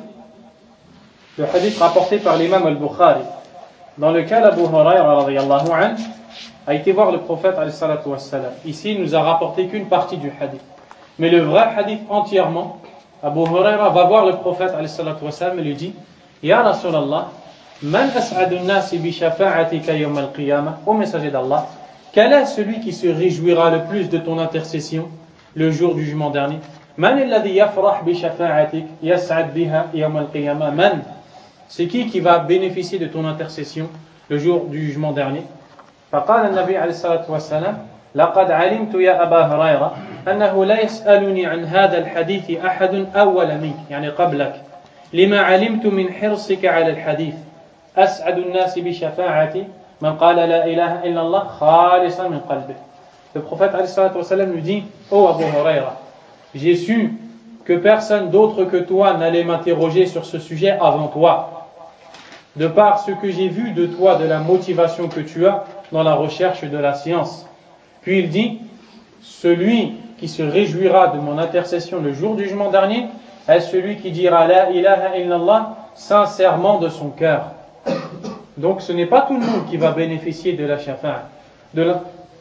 le hadith rapporté par l'imam al-Bukhari, dans lequel Abu Hurayra radiyallahu anhu a été voir le prophète alayhi salatu wassalam. Ici, il nous a rapporté qu'une partie du hadith. Mais le vrai hadith entièrement, Abu Hurayra va voir le prophète alayhi salatu wassalam et lui dit, Ya Rasulallah, man as'adun nasi bi shafa'atika yawm al-qiyamah, ô messager d'Allah, quel est celui qui se réjouira le plus de ton intercession le jour du jugement dernier? Man alladhi yafrah bi shafa'atik yas'ad biha yawm al-qiyamah? Man, c'est qui qui va bénéficier de ton intercession le jour du jugement dernier? فقال النبي عليه الصلاة والسلام لقد علمت يا أبا هريرة أنه لا يسألني عن هذا الحديث أحد أول منك يعني قبلك لما علمت من حرصك على الحديث أسعد الناس بشفاعتي من قال لا إله إلا الله خالصا من قلبه. Le prophète عليه الصلاة والسلام lui dit, ô Abu Hurayra, j'ai su que personne d'autre que toi n'allait m'interroger sur ce sujet avant toi, de par ce que j'ai vu de toi, de la motivation que tu as dans la recherche de la science. Puis il dit, celui qui se réjouira de mon intercession le jour du jugement dernier est celui qui dira la ilaha illallah sincèrement de son cœur. Donc ce n'est pas tout le monde qui va bénéficier de la shafa'a, de la,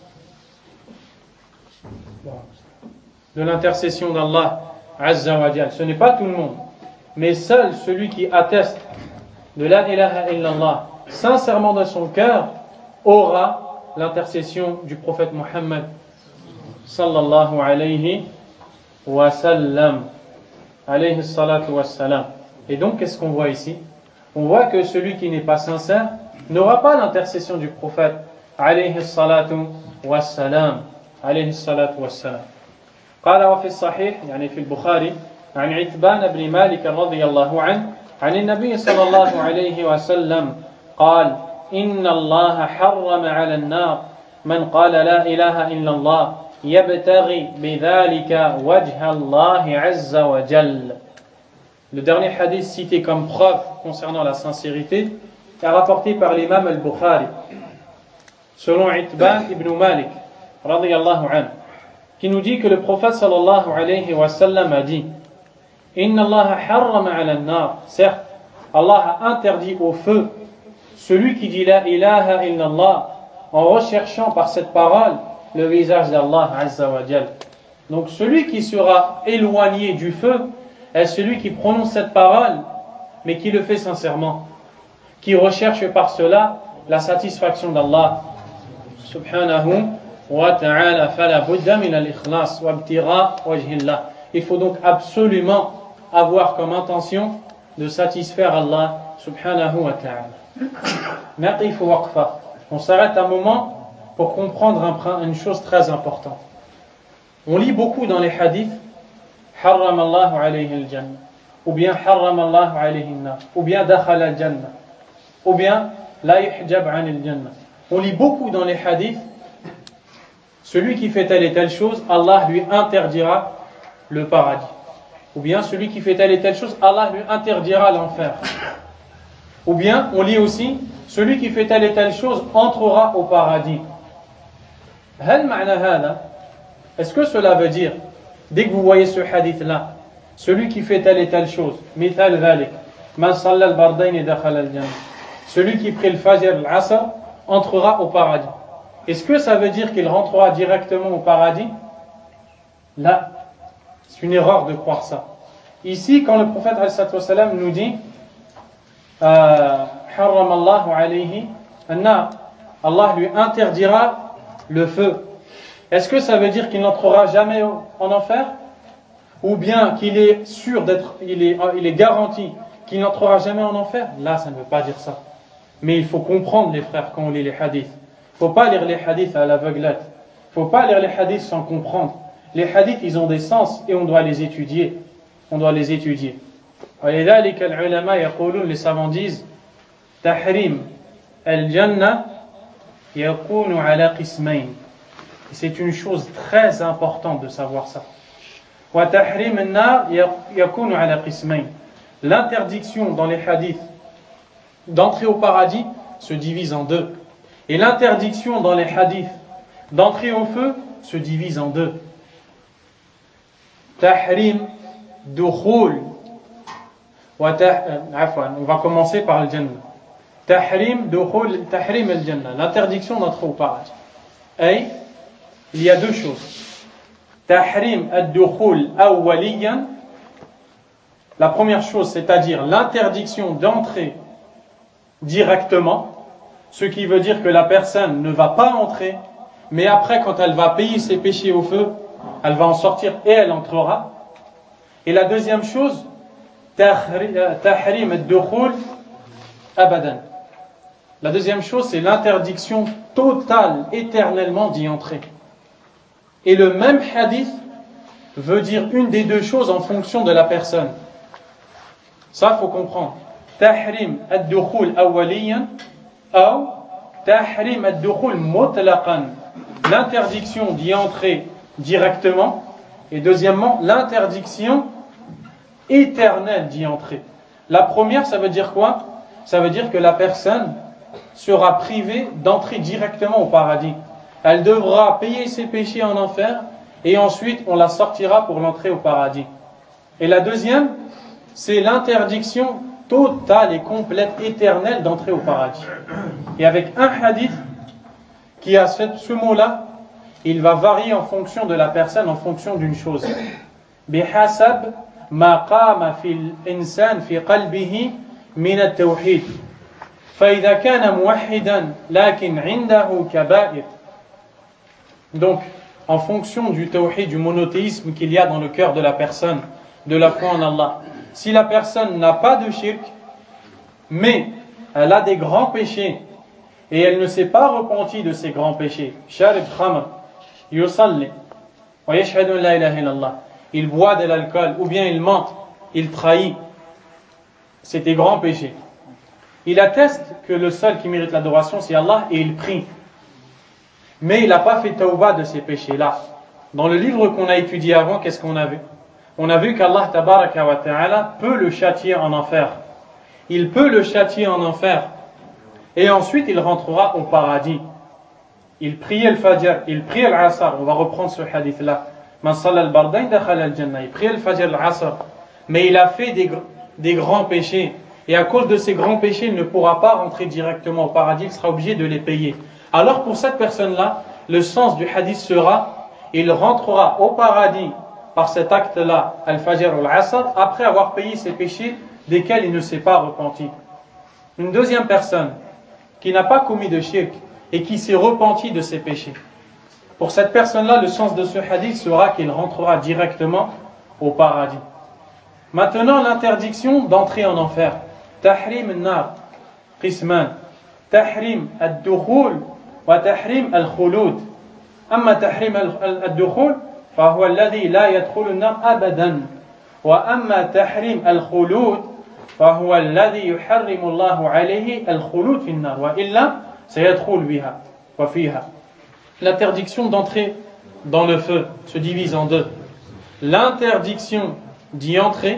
de l'intercession d'Allah Azza wa Jal. Ce n'est pas tout le monde, mais seul celui qui atteste de la ilaha illallah sincèrement de son cœur aura l'intercession du prophète Muhammad sallallahu alayhi wa sallam, alayhi salatu wa salam. Et donc qu'est-ce qu'on voit ici? On voit que celui qui n'est pas sincère n'aura pas l'intercession du prophète alayhi salatu wa salam, alayhi salatu wa salam. قال وفي الصحيح يعني في البخاري عن عتبان بن مالك رضي الله عنه عن النبي صلى الله عليه وسلم قال إن الله حرم على النار من قال لا إله إلا الله يبتغي بذلك وجه الله عز وجل. Le dernier hadith cité comme preuve concernant la sincérité est rapporté par l'imam al-Bukhari selon Itban ibn Malik radiyallahu anhu, qui nous dit que le prophète sallallahu alayhi wa sallam a dit Inna Allah harrama ala an-nar. Certes, Allah a interdit au feu celui qui dit la ilaha illallah en recherchant par cette parole le visage d'Allah Azza wa Jal. Donc celui qui sera éloigné du feu est celui qui prononce cette parole mais qui le fait sincèrement, qui recherche par cela la satisfaction d'Allah subhanahu wa ta'ala. Fala budda min al-ikhlas wa ibtigha wajhillah. Il faut donc absolument avoir comme intention de satisfaire Allah subhanahu wa ta'ala. Naqif waqfa. On s'arrête un moment pour comprendre un, une chose très importante. On lit beaucoup dans les hadiths Harram Allahu alayhi al-jannah. ou bien harram Allah alayhi an-nar, ou bien dakhala al-jannah, ou bien la yuhjab 'an al-jannah. On lit beaucoup dans les hadiths, celui qui fait telle et telle chose, Allah lui interdira le paradis. Ou bien celui qui fait telle et telle chose, Allah lui interdira l'enfer. Ou bien on lit aussi, celui qui fait telle et telle chose entrera au paradis. هل معنى هذا؟ Est-ce que cela veut dire, dès que vous voyez ce hadith-là, celui qui fait telle et telle chose, مثال ذلك, من صلى البردين دخل الجنة, celui qui prie le fajr, l'asr, entrera au paradis. Est-ce que ça veut dire qu'il rentrera directement au paradis? Là, c'est une erreur de croire ça. Ici, quand le prophète ﷺ nous dit حرم الله عليه النار, Allah lui interdira le feu. Est-ce que ça veut dire qu'il n'entrera jamais en enfer? Ou bien qu'il est sûr d'être, il est, il est garanti qu'il n'entrera jamais en enfer? Là, ça ne veut pas dire ça. Mais il faut comprendre, les frères, quand on lit les hadiths. Il ne faut pas lire les hadiths à l'aveuglette. Il ne faut pas lire les hadiths sans comprendre. Les hadiths, ils ont des sens et on doit les étudier. On doit les étudier. ولذلك العلماء يقولون, les savants disent, تحريم الجنة يكون على قسمين. C'est une chose très importante de savoir ça. وتحريم النار يكون على قسمين. L'interdiction dans les hadiths d'entrer au paradis se divise en deux. Et l'interdiction dans les hadiths d'entrer au feu se divise en deux. Tahrim dukhul wa afwan, on va commencer par le jannah. Tahrim dukhul, tahrim al-jannah, l'interdiction d'entrer au paradis. Et il y a deux choses. Tahrim ad-dukhul awwaliyan, la première chose, c'est-à-dire l'interdiction d'entrer directement, ce qui veut dire que la personne ne va pas entrer, mais après, quand elle va payer ses péchés au feu, elle va en sortir et elle entrera. Et la deuxième chose, tahrim ad-dukhul abadan. La deuxième chose, c'est l'interdiction totale, éternellement d'y entrer. Et le même hadith veut dire une des deux choses en fonction de la personne. Ça, il faut comprendre. Tahrim ad-dukhul awwaliyan ou tahrim ad-dukhul mutlaqan. L'interdiction d'y entrer directement. Et deuxièmement, l'interdiction éternelle d'y entrer. La première, ça veut dire quoi? Ça veut dire que la personne sera privée d'entrer directement au paradis. Elle devra payer ses péchés en enfer et ensuite on la sortira pour l'entrée au paradis. Et la deuxième, c'est l'interdiction totale et complète, éternelle d'entrer au paradis. Et avec un hadith qui a ce, ce mot-là, il va varier en fonction de la personne, en fonction d'une chose. بحسب ما قام في الإنسان في قلبه من التوحيد فإذا كان موحدا لكن عنده كبائر. Donc, en fonction du tawhid, du monothéisme qu'il y a dans le cœur de la personne, de la foi en Allah. Si la personne n'a pas de shirk, mais elle a des grands péchés, et elle ne s'est pas repentie de ces grands péchés, sharib khamr, yusalli, wa yashhadu an la ilaha illallah, il boit de l'alcool, ou bien il ment, il trahit, c'est des grands péchés. Il atteste que le seul qui mérite l'adoration, c'est Allah, et il prie. Mais il n'a pas fait tawbah de ces péchés-là. Dans le livre qu'on a étudié avant, qu'est-ce qu'on a vu? On a vu qu'Allah tabaraka wa ta'ala peut le châtier en enfer. Il peut le châtier en enfer. Et ensuite, il rentrera au paradis. Il priait le fajr, il priait l'asr. On va reprendre ce hadith-là. Man salla al-bardayn dakhala al-jannah. Il priait le fajr, l'asr. Mais il a fait des, des grands péchés. Et à cause de ces grands péchés, il ne pourra pas rentrer directement au paradis. Il sera obligé de les payer. Alors pour cette personne-là, le sens du hadith sera, il rentrera au paradis par cet acte-là, al-fajr ou al-asr, après avoir payé ses péchés desquels il ne s'est pas repenti. Une deuxième personne qui n'a pas commis de shirk et qui s'est repenti de ses péchés. Pour cette personne-là, le sens de ce hadith sera qu'il rentrera directement au paradis. Maintenant, l'interdiction d'entrer en enfer. Tahrim al-nar, qisman. Tahrim al-dukhul wa tahrim al-khulud. Amma tahrim al-dukhul, فهو الذي لا يدخل النار أبدا وأما تحريم الخلود فهو الذي يحرم الله عليه الخلود في النار وإلا سيدخل بها وفيها. L'interdiction d'entrer dans le feu se divise en deux. L'interdiction d'y entrer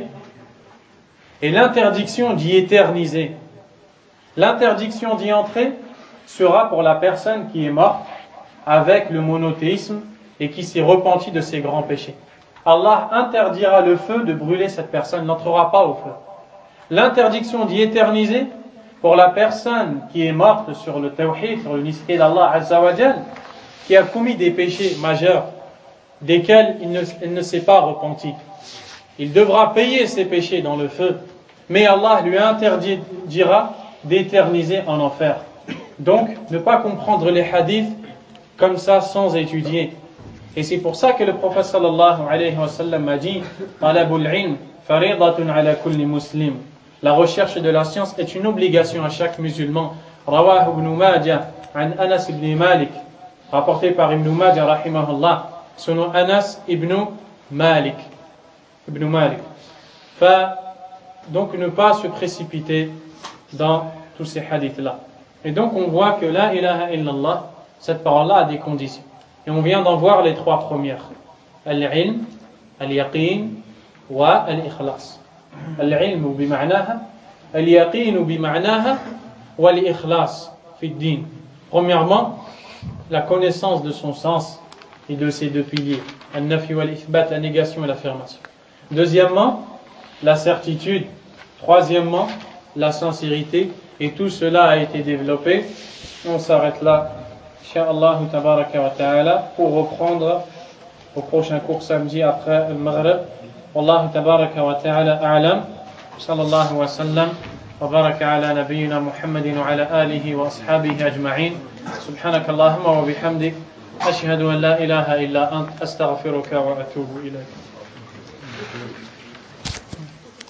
et l'interdiction d'y éterniser. L'interdiction d'y entrer sera pour la personne qui est morte avec le monothéisme et qui s'est repenti de ses grands péchés. Allah interdira le feu de brûler cette personne, n'entrera pas au feu. L'interdiction d'y éterniser pour la personne qui est morte sur le tawhid, sur l'unicité d'Allah Azza wa Jal, qui a commis des péchés majeurs desquels il ne, il ne s'est pas repenti. Il devra payer ses péchés dans le feu, mais Allah lui interdira d'éterniser en enfer. Donc, ne pas comprendre les hadiths comme ça sans étudier. Et c'est pour ça que le prophète sallallahu alayhi wa sallam a dit Talabul ilm faridatun ala kulli muslim. La recherche de la science est une obligation à chaque musulman. Rawah ibn Majah an Anas ibn Malik, rapporté par Ibn Majah rahimahullah, son nom Anas ibn Malik. Ibn Malik. Fa, donc ne pas se précipiter dans tous ces hadiths-là. Et donc on voit que la ilaha illallah, cette parole-là a des conditions. Et on vient d'en voir les trois premières. Al-ilm, al-yaqin, wa al-ikhlas. Al-ilm bima'naha, al-yaqin bima'naha, wa al-ikhlas fi ad-din. Premièrement, la connaissance de son sens et de ses deux piliers. Al-nafi wal-ithbat, la négation et l'affirmation. Deuxièmement, la certitude. Troisièmement, la sincérité. Et tout cela a été développé. On s'arrête là. Inch'Allah tabaraka wa ta'ala pour reprendre au prochain cours samedi après le Maghrib. Wallahu tabaraka wa ta'ala a'lam. Sallallahu wa sallam wa baraka ala nabiyyina Muhammadin wa ala alihi wa ashabihi ajma'in. Subhanaka Allahumma wa bihamdik. Ashhadu an la ilaha illa ant astaghfiruka wa atubu ilayk.